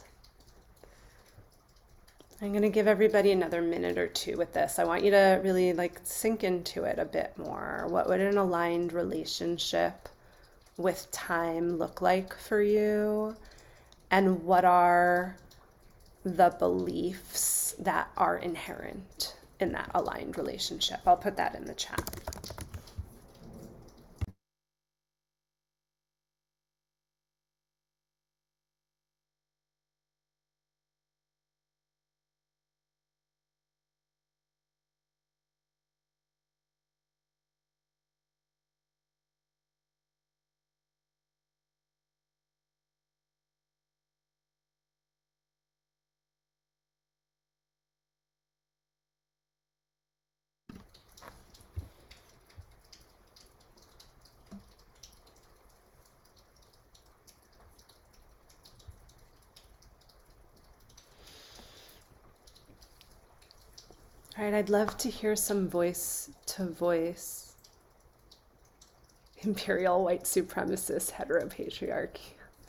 I'm going to give everybody another minute or two with this. I want you to really like sink into it a bit more. What would an aligned relationship with time look like for you? And what are the beliefs that are inherent in that aligned relationship? I'll put that in the chat. All right, I'd love to hear some voice to voice imperial white supremacist heteropatriarchy.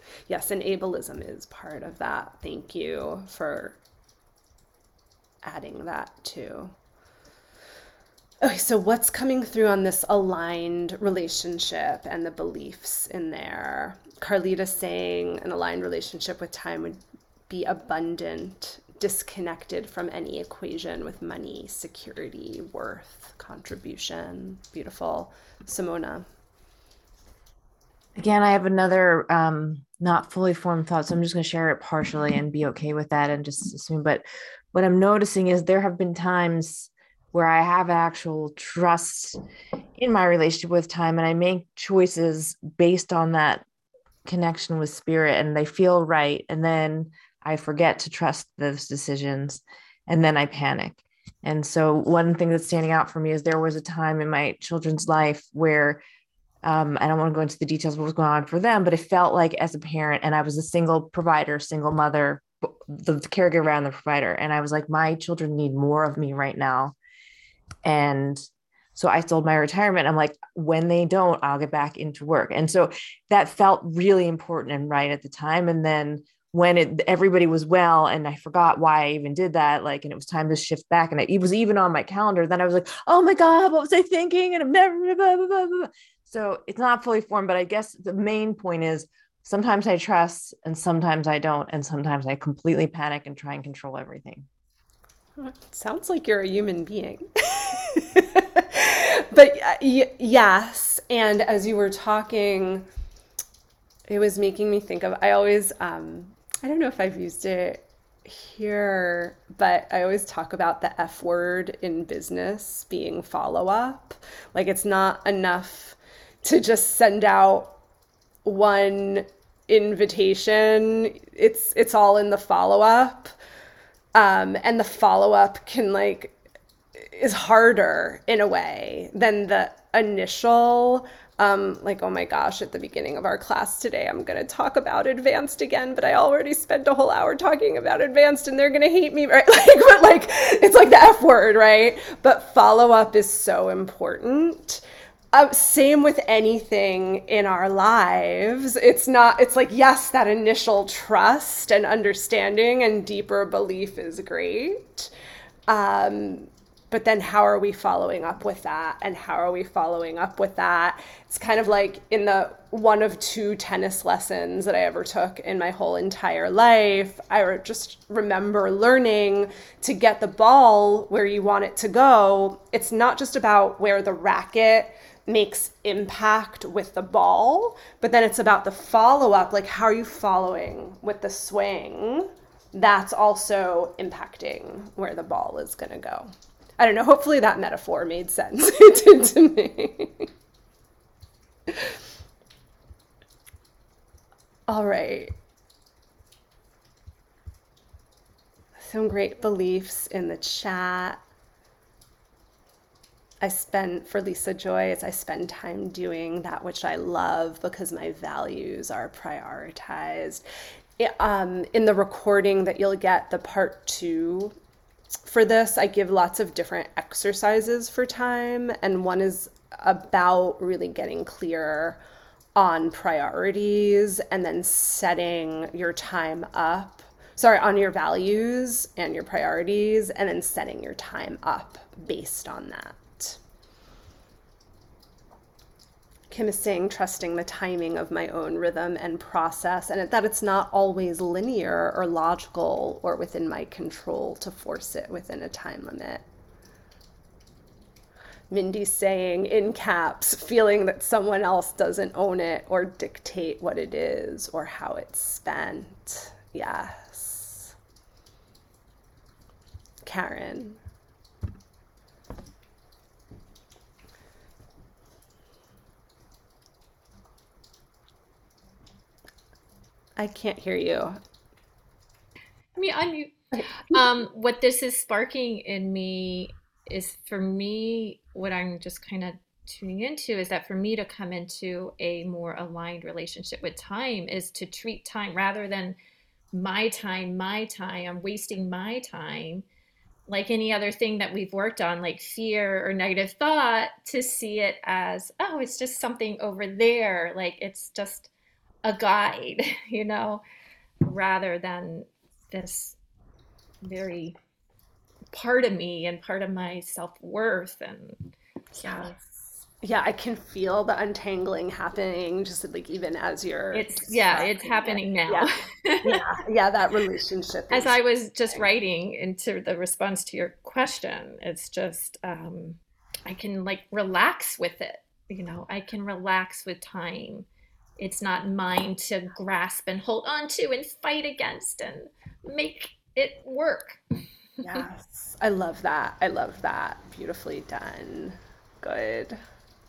Yes, and ableism is part of that. Thank you for adding that too. Okay, so what's coming through on this aligned relationship and the beliefs in there? Carlita saying an aligned relationship with time would be abundant, disconnected from any equation with money, security, worth, contribution. Beautiful. Simona. Again, I have another um, not fully formed thought, so I'm just going to share it partially and be okay with that and just assume. But what I'm noticing is there have been times where I have actual trust in my relationship with time, and I make choices based on that connection with spirit, and they feel right. And then I forget to trust those decisions, and then I panic. And so one thing that's standing out for me is there was a time in my children's life where um, I don't want to go into the details of what was going on for them, but it felt like as a parent, and I was a single provider, single mother, the caregiver and the provider. And I was like, my children need more of me right now. And so I sold my retirement. I'm like, when they don't, I'll get back into work. And so that felt really important and right at the time. And then when it, everybody was well, and I forgot why I even did that, like, and it was time to shift back, and it, it was even on my calendar, then I was like, oh my God, what was I thinking? And I'm never, blah, blah, blah, blah. So it's not fully formed, but I guess the main point is sometimes I trust and sometimes I don't. And sometimes I completely panic and try and control everything. Sounds like you're a human being. But y- yes. And as you were talking, it was making me think of, I always, um, I don't know if I've used it here, but I always talk about the F word in business being follow up. Like, it's not enough to just send out one invitation. It's, it's all in the follow up. Um, and the follow-up can like, is harder in a way than the initial, um, like, oh my gosh, at the beginning of our class today, I'm going to talk about advanced again, but I already spent a whole hour talking about advanced and they're going to hate me, right? Like, but like, it's like the F word, right? But follow-up is so important. Uh, same with anything in our lives. It's not, it's like, yes, that initial trust and understanding and deeper belief is great. Um, but then how are we following up with that? And how are we following up with that? It's kind of like in the one of two tennis lessons that I ever took in my whole entire life, I just remember learning to get the ball where you want it to go. It's not just about where the racket makes impact with the ball, but then it's about the follow-up, like how are you following with the swing? That's also impacting where the ball is going to go. I don't know, hopefully that metaphor made sense to, to me. All right. Some great beliefs in the chat. I spend, for Lisa Joyce, I spend time doing that which I love because my values are prioritized. It, um, in the recording that you'll get, the part two for this, I give lots of different exercises for time. And one is about really getting clear on priorities and then setting your time up. Sorry, on your values and your priorities, and then setting your time up based on that. Kim is saying, trusting the timing of my own rhythm and process, and that it's not always linear or logical or within my control to force it within a time limit. Mindy's saying, in caps, feeling that someone else doesn't own it or dictate what it is or how it's spent. Yes. Karen. I can't hear you. I mean, I'm. Um, what this is sparking in me is, for me, what I'm just kind of tuning into is that for me to come into a more aligned relationship with time is to treat time rather than my time, my time. I'm wasting my time, like any other thing that we've worked on, like fear or negative thought, to see it as, oh, it's just something over there. Like it's just a guide, you know, rather than this very part of me and part of my self-worth. And so Yes. Yeah, I can feel the untangling happening just like even as you're it's, yeah, it's describing happening it. now. Yeah. Yeah. Yeah, that relationship. As is- I was just writing into the response to your question, it's just, um, I can like relax with it. You know, I can relax with time. It's not mine to grasp and hold on to and fight against and make it work. Yes. I love that. I love that. Beautifully done. Good.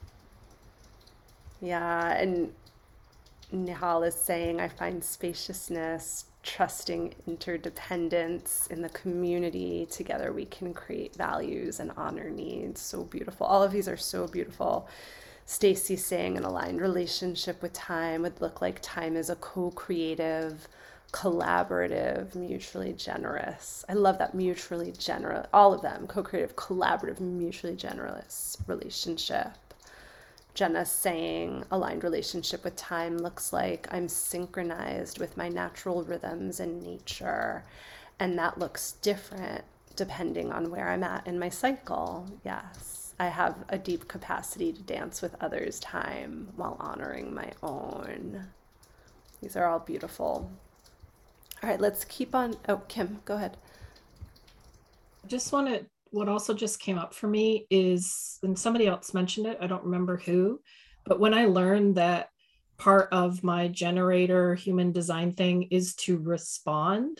Yeah. And Nihal is saying, I find spaciousness, trusting interdependence in the community. Together we can create values and honor needs. So beautiful. All of these are so beautiful. Stacy saying an aligned relationship with time would look like time is a co-creative, collaborative, mutually generous. I love that, mutually generous. All of them, co-creative, collaborative, mutually generous relationship. Jenna saying aligned relationship with time looks like I'm synchronized with my natural rhythms and nature. And that looks different depending on where I'm at in my cycle. Yes, I have a deep capacity to dance with others' time while honoring my own. These are all beautiful. All right, let's keep on. Oh, Kim, go ahead. I just want to, what also just came up for me is, and somebody else mentioned it, I don't remember who, but when I learned that part of my generator human design thing is to respond,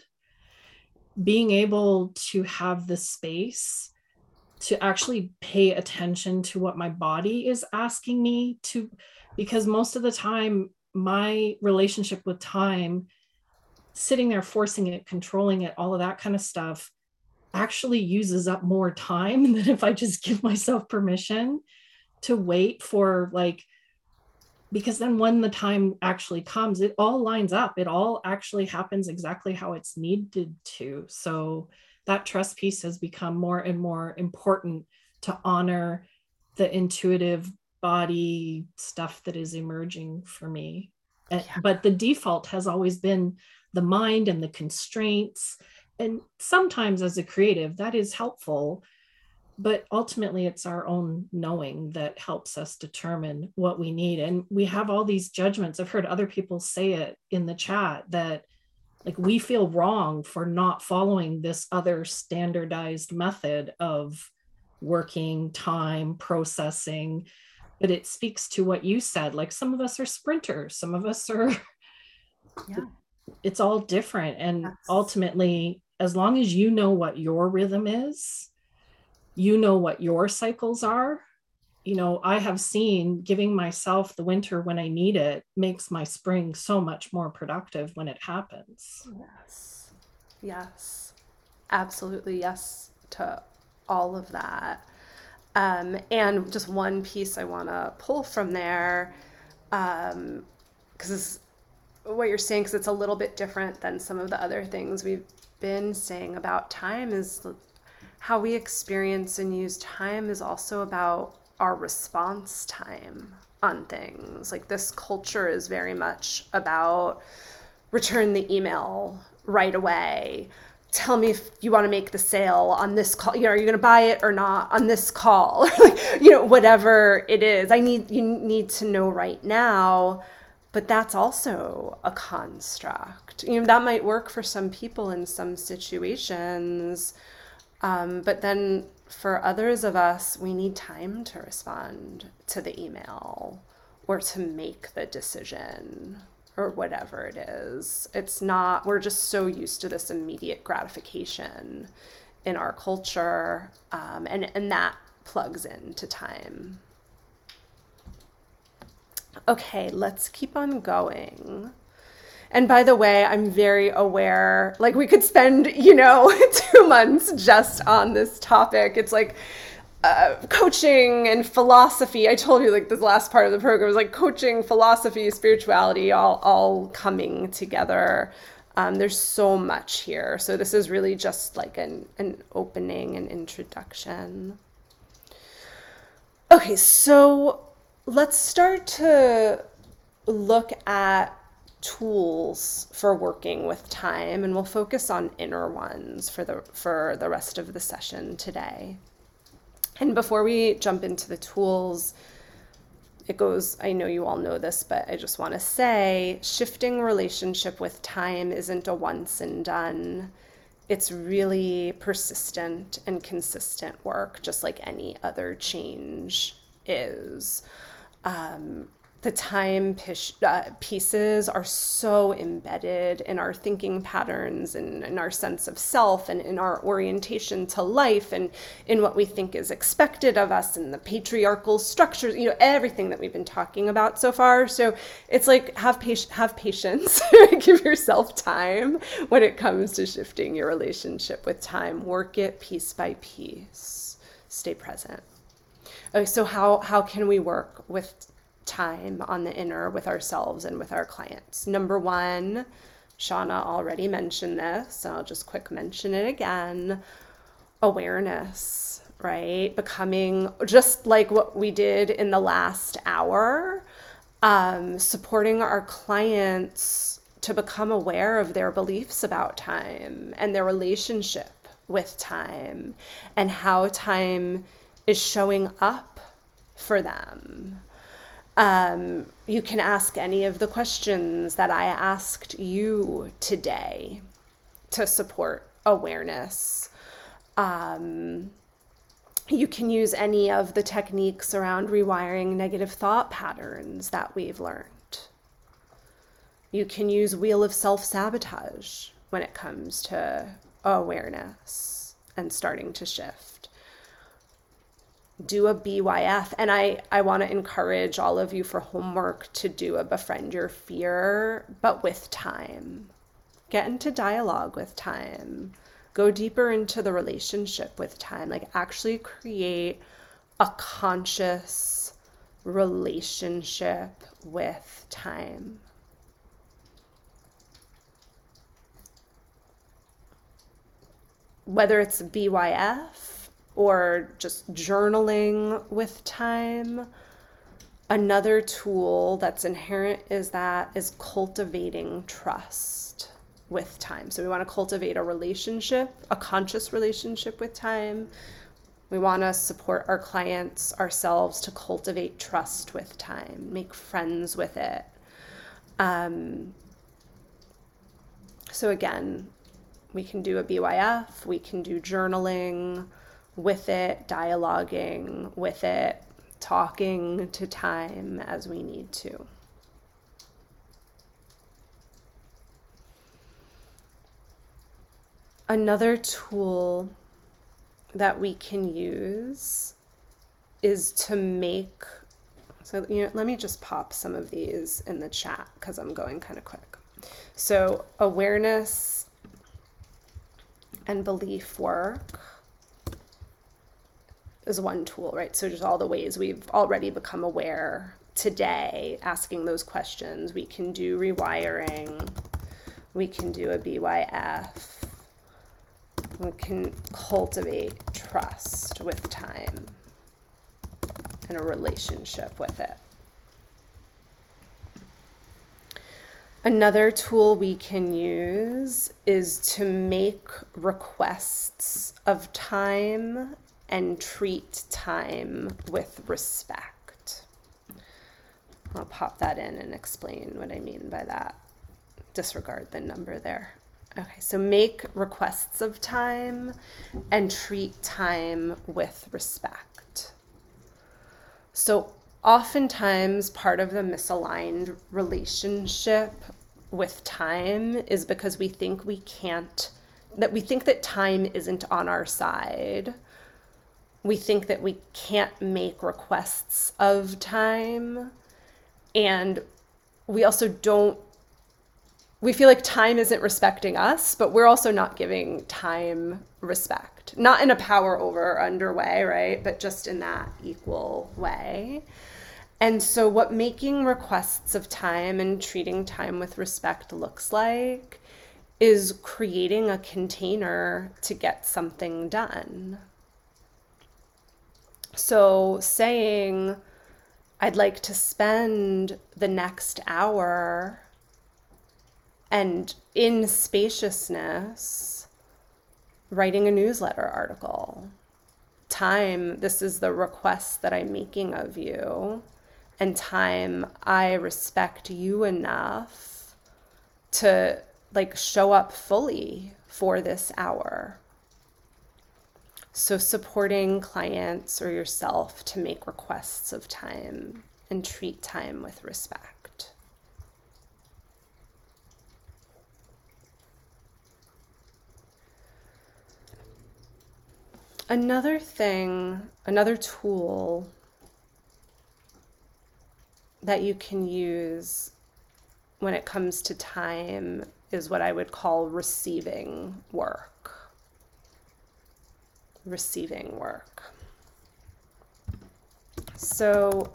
being able to have the space to actually pay attention to what my body is asking me to, because most of the time my relationship with time, sitting there forcing it, controlling it, all of that kind of stuff actually uses up more time than if I just give myself permission to wait for, like, because then when the time actually comes, it all lines up. It all actually happens exactly how it's needed to. So that trust piece has become more and more important to honor the intuitive body stuff that is emerging for me. Yeah. But the default has always been the mind and the constraints. And sometimes as a creative, that is helpful. But ultimately, it's our own knowing that helps us determine what we need. And we have all these judgments. I've heard other people say it in the chat that, like, we feel wrong for not following this other standardized method of working, time, processing. But it speaks to what you said. Like, some of us are sprinters, some of us are, yeah. It's all different. And yes. Ultimately, as long as you know what your rhythm is, you know what your cycles are. You know, I have seen giving myself the winter when I need it makes my spring so much more productive when it happens. Yes. Yes. Absolutely. Yes to all of that. Um, and just one piece I want to pull from there, um, because what you're saying, because it's a little bit different than some of the other things we've been saying about time, is how we experience and use time is also about our response time on things. Like, this culture is very much about return the email right away. Tell me if you want to make the sale on this call. You know, are you going to buy it or not on this call? You know, whatever it is. I need, you need to know right now. But that's also a construct. You know, that might work for some people in some situations. Um, but then for others of us, we need time to respond to the email or to make the decision or whatever it is. It's not, we're just so used to this immediate gratification in our culture. Um, and, and that plugs into time. Okay, let's keep on going. And by the way, I'm very aware, like, we could spend, you know, two months just on this topic. It's like uh, coaching and philosophy. I told you, like, this last part of the program was like coaching, philosophy, spirituality, all, all coming together. Um, there's so much here. So this is really just like an, an opening, an introduction. Okay, so let's start to look at tools for working with time, and we'll focus on inner ones for the for the rest of the session today. And before we jump into the tools, it goes, I know you all know this, but I just want to say, shifting relationship with time isn't a once and done. It's really persistent and consistent work, just like any other change is. Um, the time piece, uh, pieces are so embedded in our thinking patterns and in our sense of self and in our orientation to life and in what we think is expected of us and the patriarchal structures, you know, everything that we've been talking about so far. So it's like, have, patience, have patience, give yourself time when it comes to shifting your relationship with time. Work it piece by piece. Stay present. Okay, so how, how can we work with time on the inner with ourselves and with our clients? Number one, Shauna already mentioned this, so I'll just quick mention it again. Awareness, right? Becoming just like what we did in the last hour, um, supporting our clients to become aware of their beliefs about time and their relationship with time and how time is showing up for them. Um, you can ask any of the questions that I asked you today to support awareness. Um, you can use any of the techniques around rewiring negative thought patterns that we've learned. You can use Wheel of Self-Sabotage when it comes to awareness and starting to shift. Do a B Y F. And I, I want to encourage all of you for homework to do a Befriend Your Fear, but with time. Get into dialogue with time. Go deeper into the relationship with time. Like actually create a conscious relationship with time. Whether it's B Y F, or just journaling with time. Another tool that's inherent is that is cultivating trust with time. So we want to cultivate a relationship, a conscious relationship with time. We want to support our clients, ourselves, to cultivate trust with time, make friends with it. Um, so again, we can do a B Y F, we can do journaling with it, dialoguing with it, talking to time as we need to. Another tool that we can use is to make, so you know, let me just pop some of these in the chat because I'm going kind of quick. So awareness and belief work is one tool, right? So just all the ways we've already become aware today, asking those questions. We can do rewiring. We can do a B Y F. We can cultivate trust with time and a relationship with it. Another tool we can use is to make requests of time and treat time with respect. I'll pop that in and explain what I mean by that. Disregard the number there. Okay, so make requests of time and treat time with respect. So oftentimes part of the misaligned relationship with time is because we think we can't, that we think that time isn't on our side. We think that we can't make requests of time, and we also don't, we feel like time isn't respecting us, but we're also not giving time respect. Not in a power over or under way, right? But just in that equal way. And so what making requests of time and treating time with respect looks like is creating a container to get something done. So saying, I'd like to spend the next hour and in spaciousness, writing a newsletter article. Time, this is the request that I'm making of you. And time, I respect you enough to like show up fully for this hour. So supporting clients or yourself to make requests of time and treat time with respect. Another thing, another tool that you can use when it comes to time is what I would call receiving work. Receiving work. So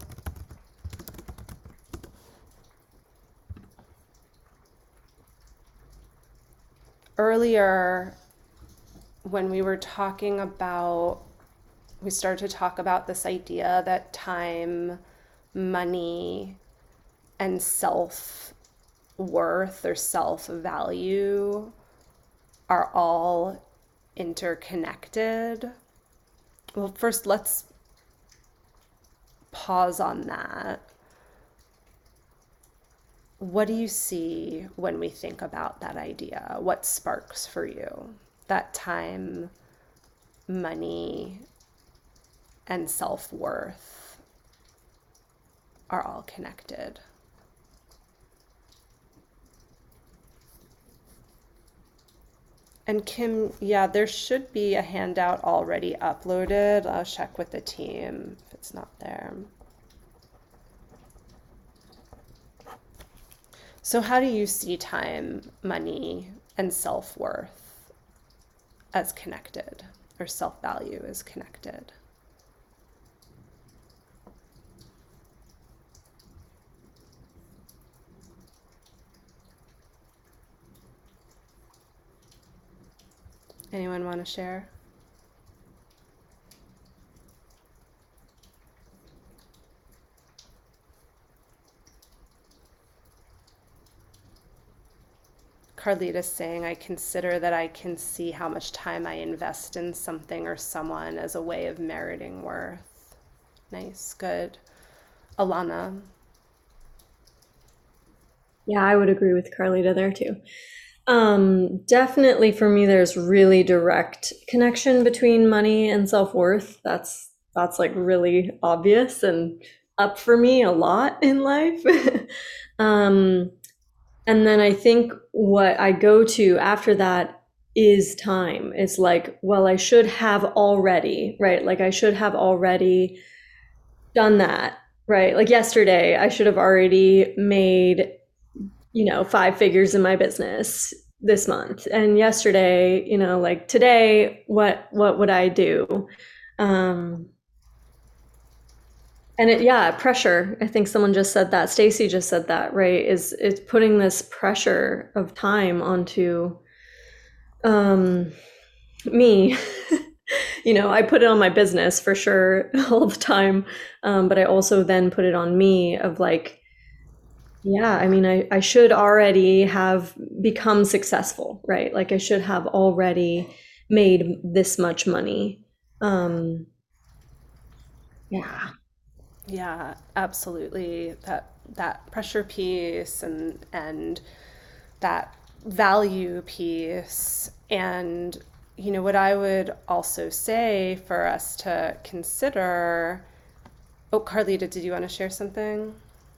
earlier, when we were talking about, we started to talk about this idea that time, money, and self-worth or self-value are all interconnected. Well, first, let's pause on that. What do you see when we think about that idea? What sparks for you? That time, money, and self-worth are all connected. And Kim, yeah, there should be a handout already uploaded. I'll check with the team if it's not there. So how do you see time, money, and self-worth as connected, or self-value as connected? Anyone want to share? Carlita's saying, I consider that I can see how much time I invest in something or someone as a way of meriting worth. Nice, good. Alana? Yeah, I would agree with Carlita there too. Um, definitely for me, there's really direct connection between money and self-worth. That's, that's like really obvious and up for me a lot in life. um, and then I think what I go to after that is time. It's like, well, I should have already, right? Like I should have already done that, right? Like yesterday, I should have already made, you know, five figures in my business this month. And yesterday, you know, like today, what, what would I do? Um, and it, yeah, pressure. I think someone just said that. Stacy just said that, right? Is, it's putting this pressure of time onto, um, me. You know, I put it on my business for sure all the time. Um, but I also then put it on me of like, yeah, I mean, I, I should already have become successful, right? Like I should have already made this much money. Um, yeah. Yeah, absolutely. That that pressure piece and and that value piece. And, you know, what I would also say for us to consider, oh, Carlita, did you want to share something?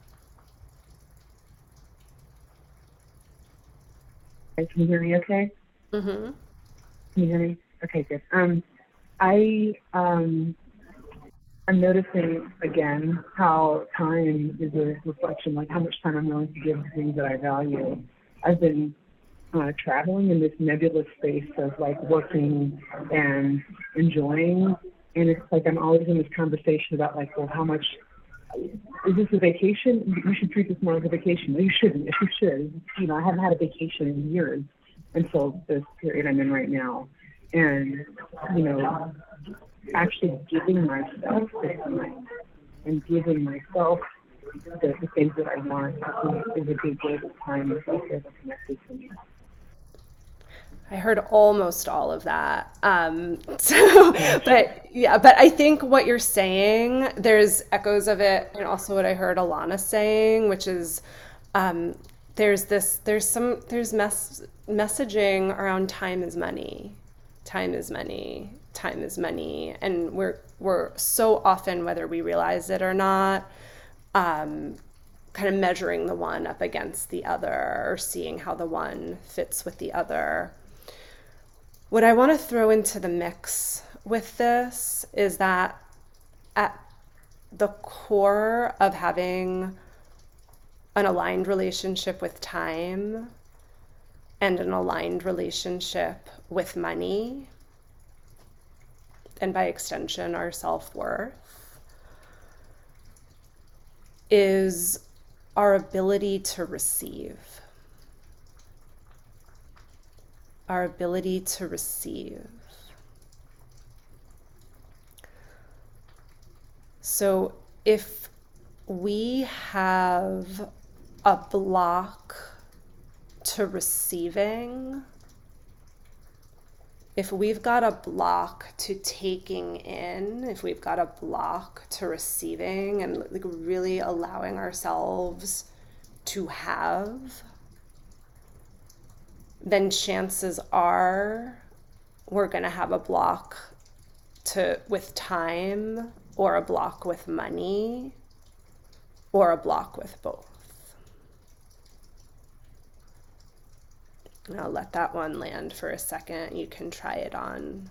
Can you hear me okay? Mm-hmm. Can you hear me? Okay, good. Um, I, um, I'm noticing again how time is a reflection, like how much time I'm willing to give to things that I value. I've been uh, traveling in this nebulous space of like working and enjoying. And it's like I'm always in this conversation about like, well, how much, is this a vacation? You should treat this more like a vacation. No, you shouldn't. Yes, you should. You know, I haven't had a vacation in years until this period I'm in right now. And, you know, actually giving myself this time and giving myself the, the things that I want is a big way that time and self-care are connected to me. I heard almost all of that. Um, so, but yeah, but I think what you're saying, there's echoes of it, and also what I heard Alana saying, which is um, there's this, there's some, there's mess, messaging around time is money, time is money, time is money, and we're we're so often, whether we realize it or not, um, kind of measuring the one up against the other, or seeing how the one fits with the other. What I want to throw into the mix with this is that at the core of having an aligned relationship with time and an aligned relationship with money, and by extension, our self-worth, is our ability to receive. Our ability to receive. So if we have a block to receiving, if we've got a block to taking in, if we've got a block to receiving and like really allowing ourselves to have, then chances are we're going to have a block to with time, or a block with money, or a block with both. And I'll let that one land for a second. You can try it on.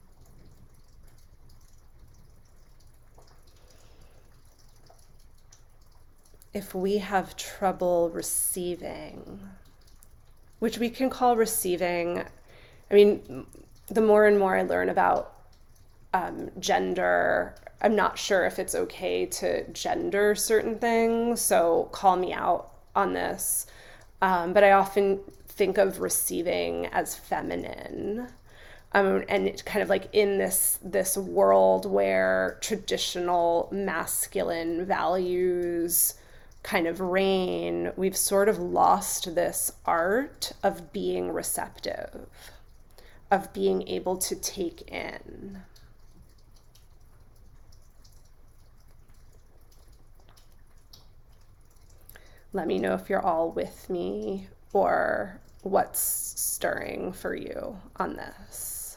If we have trouble receiving, which we can call receiving, I mean, the more and more I learn about um, gender, I'm not sure if it's okay to gender certain things, so call me out on this. Um, but I often think of receiving as feminine. Um, and it's kind of like in this, this world where traditional masculine values kind of reign, we've sort of lost this art of being receptive, of being able to take in. Let me know if you're all with me or what's stirring for you on this.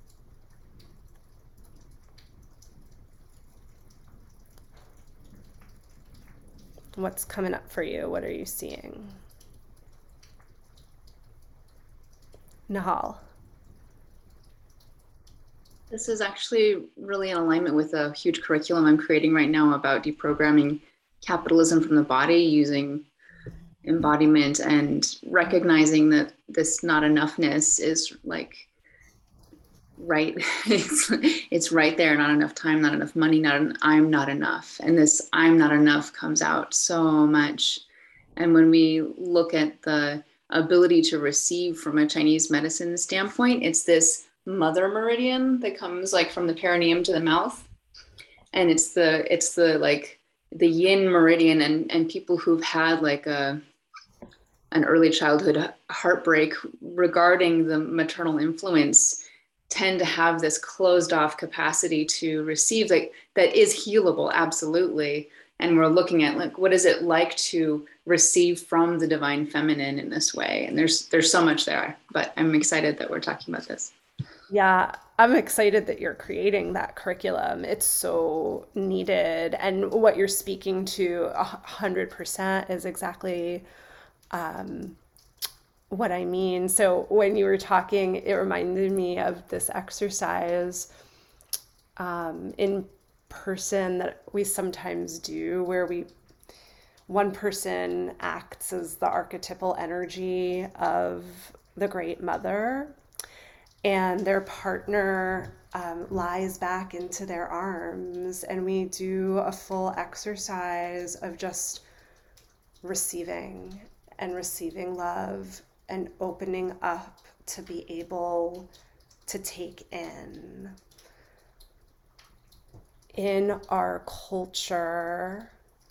What's coming up for you? What are you seeing? Nahal. This is actually really in alignment with a huge curriculum I'm creating right now about deprogramming capitalism from the body using embodiment and recognizing that this not enoughness is like right it's it's right there. Not enough time, not enough money, not an, I'm not enough, and this I'm not enough comes out so much. And when we look at the ability to receive from a Chinese medicine standpoint, it's this mother meridian that comes like from the perineum to the mouth, and it's the it's the like the yin meridian, and and people who've had like a an early childhood heartbreak regarding the maternal influence tend to have this closed off capacity to receive, like that is healable, absolutely. And we're looking at like, what is it like to receive from the divine feminine in this way? And there's there's so much there, but I'm excited that we're talking about this. Yeah, I'm excited that you're creating that curriculum. It's so needed. And what you're speaking to a hundred percent is exactly um, what I mean. So when you were talking, it reminded me of this exercise um, in person that we sometimes do, where we one person acts as the archetypal energy of the Great Mother, and their partner um, lies back into their arms, and we do a full exercise of just receiving and receiving love and opening up to be able to take in. In our culture,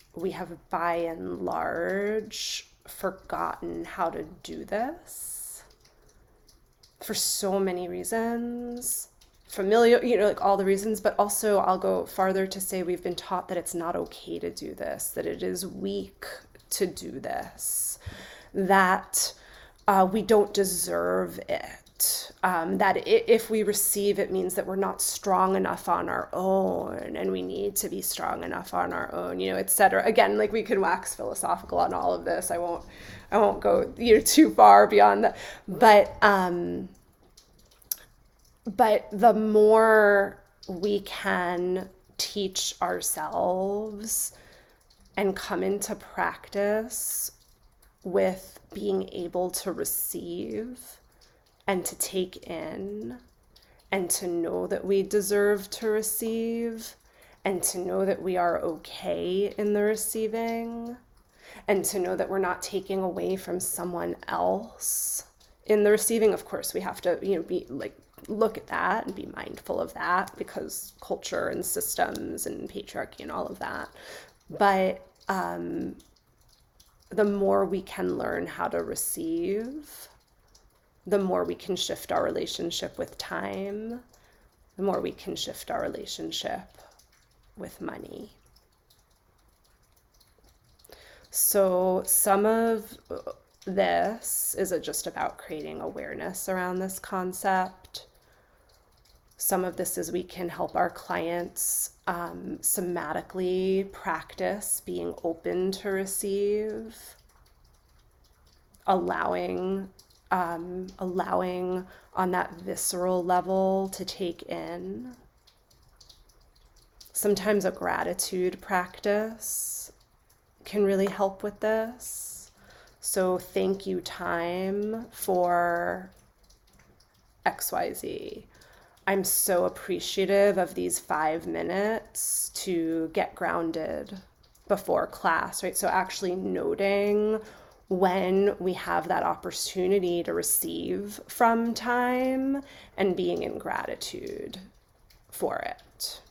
we have by and large forgotten how to do this for so many reasons. Familiar, you know, like all the reasons, but also I'll go farther to say we've been taught that it's not okay to do this, that it is weak to do this, that uh, we don't deserve it, um, that if we receive, it means that we're not strong enough on our own and we need to be strong enough on our own, you know, et cetera. Again, like we could wax philosophical on all of this. I won't, I won't go, you know, too far beyond that, but, um, But the more we can teach ourselves and come into practice with being able to receive and to take in and to know that we deserve to receive and to know that we are okay in the receiving and to know that we're not taking away from someone else in the receiving. Of course, we have to, you know, be like, look at that and be mindful of that because culture and systems and patriarchy and all of that. But um, the more we can learn how to receive, the more we can shift our relationship with time, the more we can shift our relationship with money. So some of this is just about creating awareness around this concept. Some of this is we can help our clients um, somatically practice being open to receive, allowing, um, allowing on that visceral level to take in. Sometimes a gratitude practice can really help with this. So thank you, time, for X Y Z. I'm so appreciative of these five minutes to get grounded before class, right? So actually noting when we have that opportunity to receive from time and being in gratitude for it.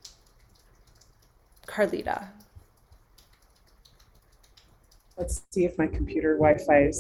Carlita. Let's see if my computer Wi-Fi is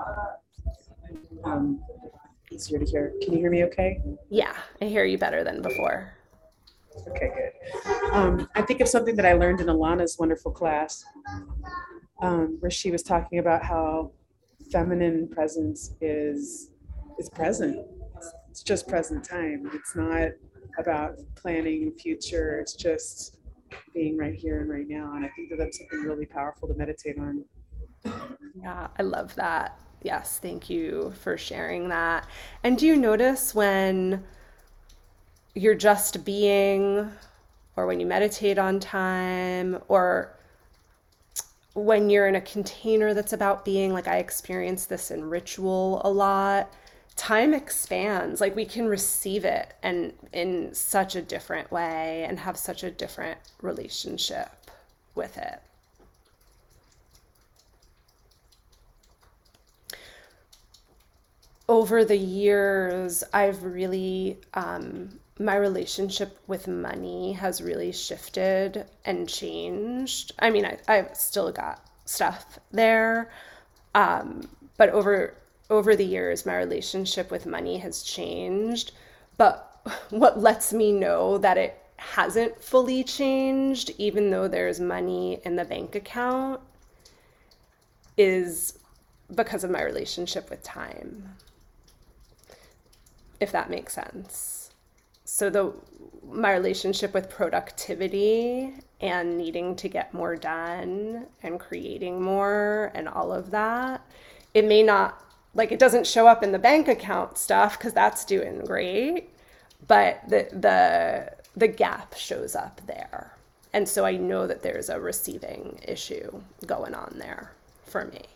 um, easier to hear. Can you hear me okay? Yeah, I hear you better than before. Okay, good. Um, I think of something that I learned in Alana's wonderful class, um, where she was talking about how feminine presence is is present. It's just present time. It's not about planning future. It's just being right here and right now. And I think that that's something really powerful to meditate on. Yeah, I love that. Yes, thank you for sharing that. And do you notice when you're just being, or when you meditate on time, or when you're in a container that's about being, like I experience this in ritual a lot, time expands. Like we can receive it and in such a different way and have such a different relationship with it. Over the years, I've really, um, my relationship with money has really shifted and changed. I mean, I, I've still got stuff there, um, but over over the years, my relationship with money has changed. But what lets me know that it hasn't fully changed, even though there's money in the bank account, is because of my relationship with time, if that makes sense. So the my relationship with productivity and needing to get more done and creating more and all of that, it may not, like it doesn't show up in the bank account stuff because that's doing great, but the the the gap shows up there. And so I know that there's a receiving issue going on there for me.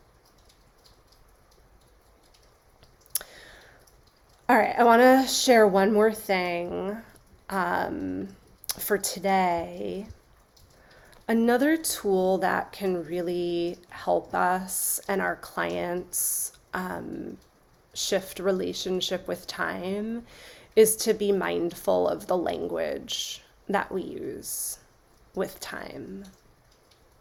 All right, I want to share one more thing um, for today. Another tool that can really help us and our clients um, shift relationship with time is to be mindful of the language that we use with time.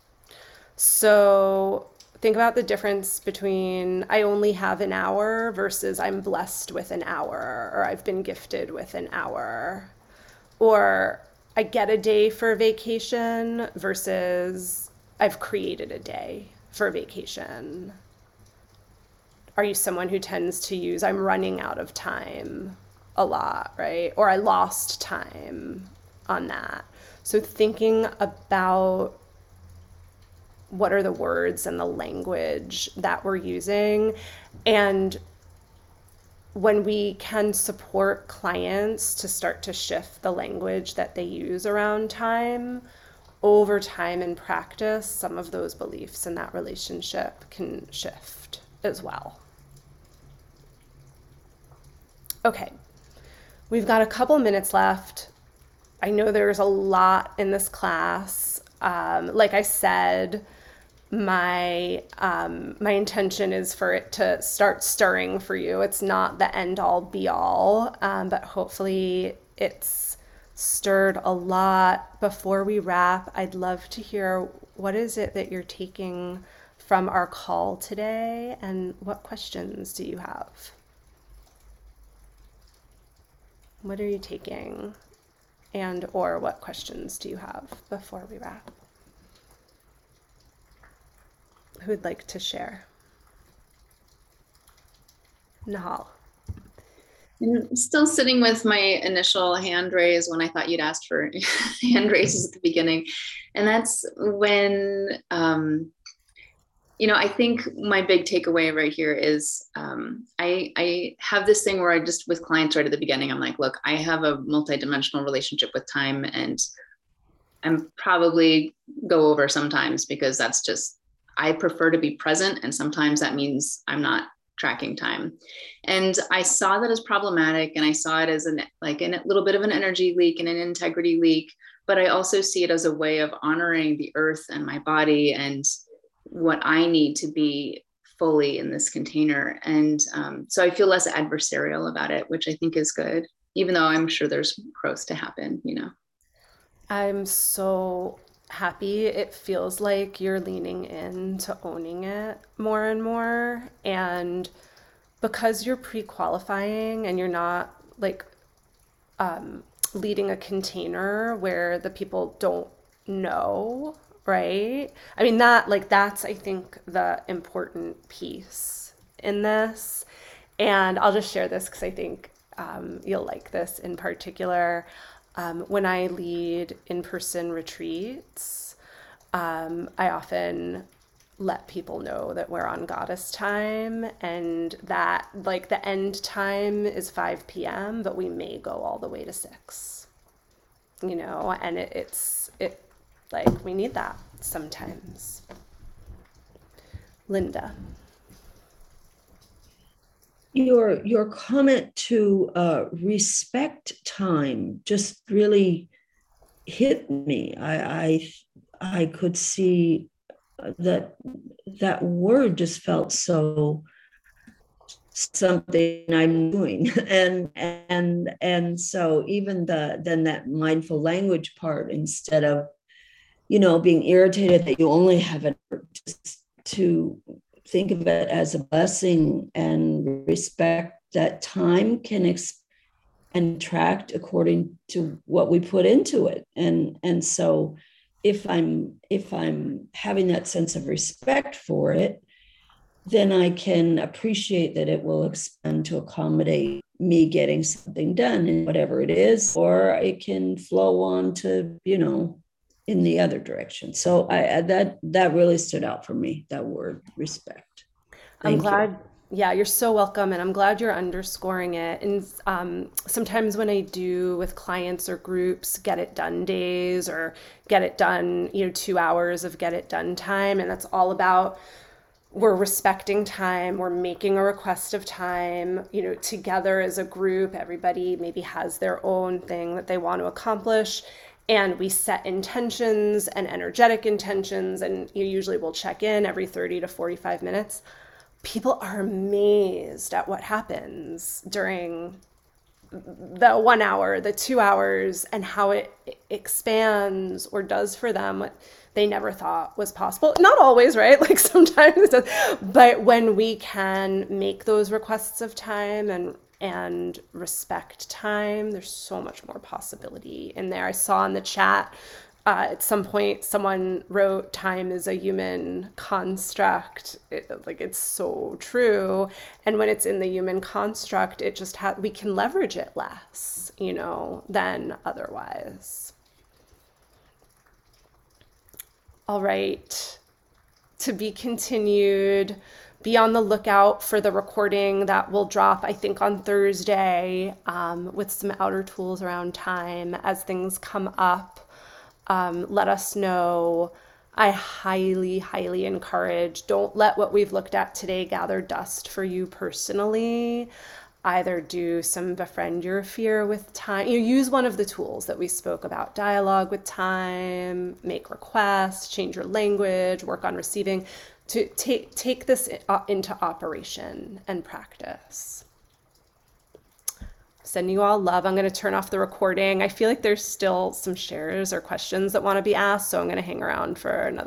So think about the difference between I only have an hour versus I'm blessed with an hour, or I've been gifted with an hour, or I get a day for vacation versus I've created a day for vacation. Are you someone who tends to use I'm running out of time a lot, right? Or I lost time on that. So thinking about what are the words and the language that we're using, and when we can support clients to start to shift the language that they use around time, over time and practice, some of those beliefs in that relationship can shift as well. Okay, we've got a couple minutes left. I know there's a lot in this class. Um, like I said, my um, my intention is for it to start stirring for you. It's not the end all be all, um, but hopefully it's stirred a lot. Before we wrap, I'd love to hear, what is it that you're taking from our call today, and what questions do you have? What are you taking, and or what questions do you have before we wrap? Who would like to share? Nahal. I'm still sitting with my initial hand raise when I thought you'd asked for hand raises at the beginning. And that's when, um, you know, I think my big takeaway right here is um, I, I have this thing where I just, with clients right at the beginning, I'm like, look, I have a multidimensional relationship with time, and I'm probably go over sometimes because that's just, I prefer to be present. And sometimes that means I'm not tracking time. And I saw that as problematic, and I saw it as an like a little bit of an energy leak and an integrity leak, but I also see it as a way of honoring the earth and my body and what I need to be fully in this container. And um, so I feel less adversarial about it, which I think is good, even though I'm sure there's growth to happen, you know. I'm so happy. It feels like you're leaning into owning it more and more. And because you're pre-qualifying and you're not like um, leading a container where the people don't know, right? I mean, that like, that's, I think, the important piece in this. And I'll just share this because I think um, you'll like this in particular. Um, when I lead in-person retreats, um, I often let people know that we're on goddess time, and that like the end time is five p.m., but we may go all the way to six, you know, and it, it's, it like, we need that sometimes. Linda. Your your comment to uh, respect time just really hit me. I, I I could see that that word just felt so something I'm doing, and and and so even the then that mindful language part, instead of, you know, being irritated that you only have an hour, just to think of it as a blessing and respect that time can ex- and tract according to what we put into it. And, and so if I'm, if I'm having that sense of respect for it, then I can appreciate that it will expand to accommodate me getting something done in whatever it is, or it can flow on to, you know, in the other direction. So I that that really stood out for me, that word respect. I'm Thank glad. you. Yeah, you're so welcome. And I'm glad you're underscoring it. And um, sometimes when I do with clients or groups, get it done days, or get it done, you know, two hours of get it done time. And that's all about, we're respecting time. We're making a request of time, you know, together as a group. Everybody maybe has their own thing that they want to accomplish. And we set intentions and energetic intentions, and you usually will check in every thirty to forty-five minutes. People are amazed at what happens during the one hour, the two hours, and how it expands or does for them. they never thought was possible. Not always, right? Like sometimes it does. But when we can make those requests of time and and respect time, there's so much more possibility in there. I saw in the chat uh, at some point someone wrote time is a human construct. It, like it's so true. And when it's in the human construct, it just ha- we can leverage it less, you know, than otherwise. All right, to be continued. Be on the lookout for the recording that will drop, I think, on Thursday um, with some outer tools around time. As things come up, um, let us know. I highly, highly encourage, don't let what we've looked at today gather dust for you personally. Either do some befriend your fear with time. You use one of the tools that we spoke about, dialogue with time, make requests, change your language, work on receiving, to take take this into operation and practice. Sending you all love. I'm going to turn off the recording. I feel like there's still some shares or questions that want to be asked, so I'm going to hang around for another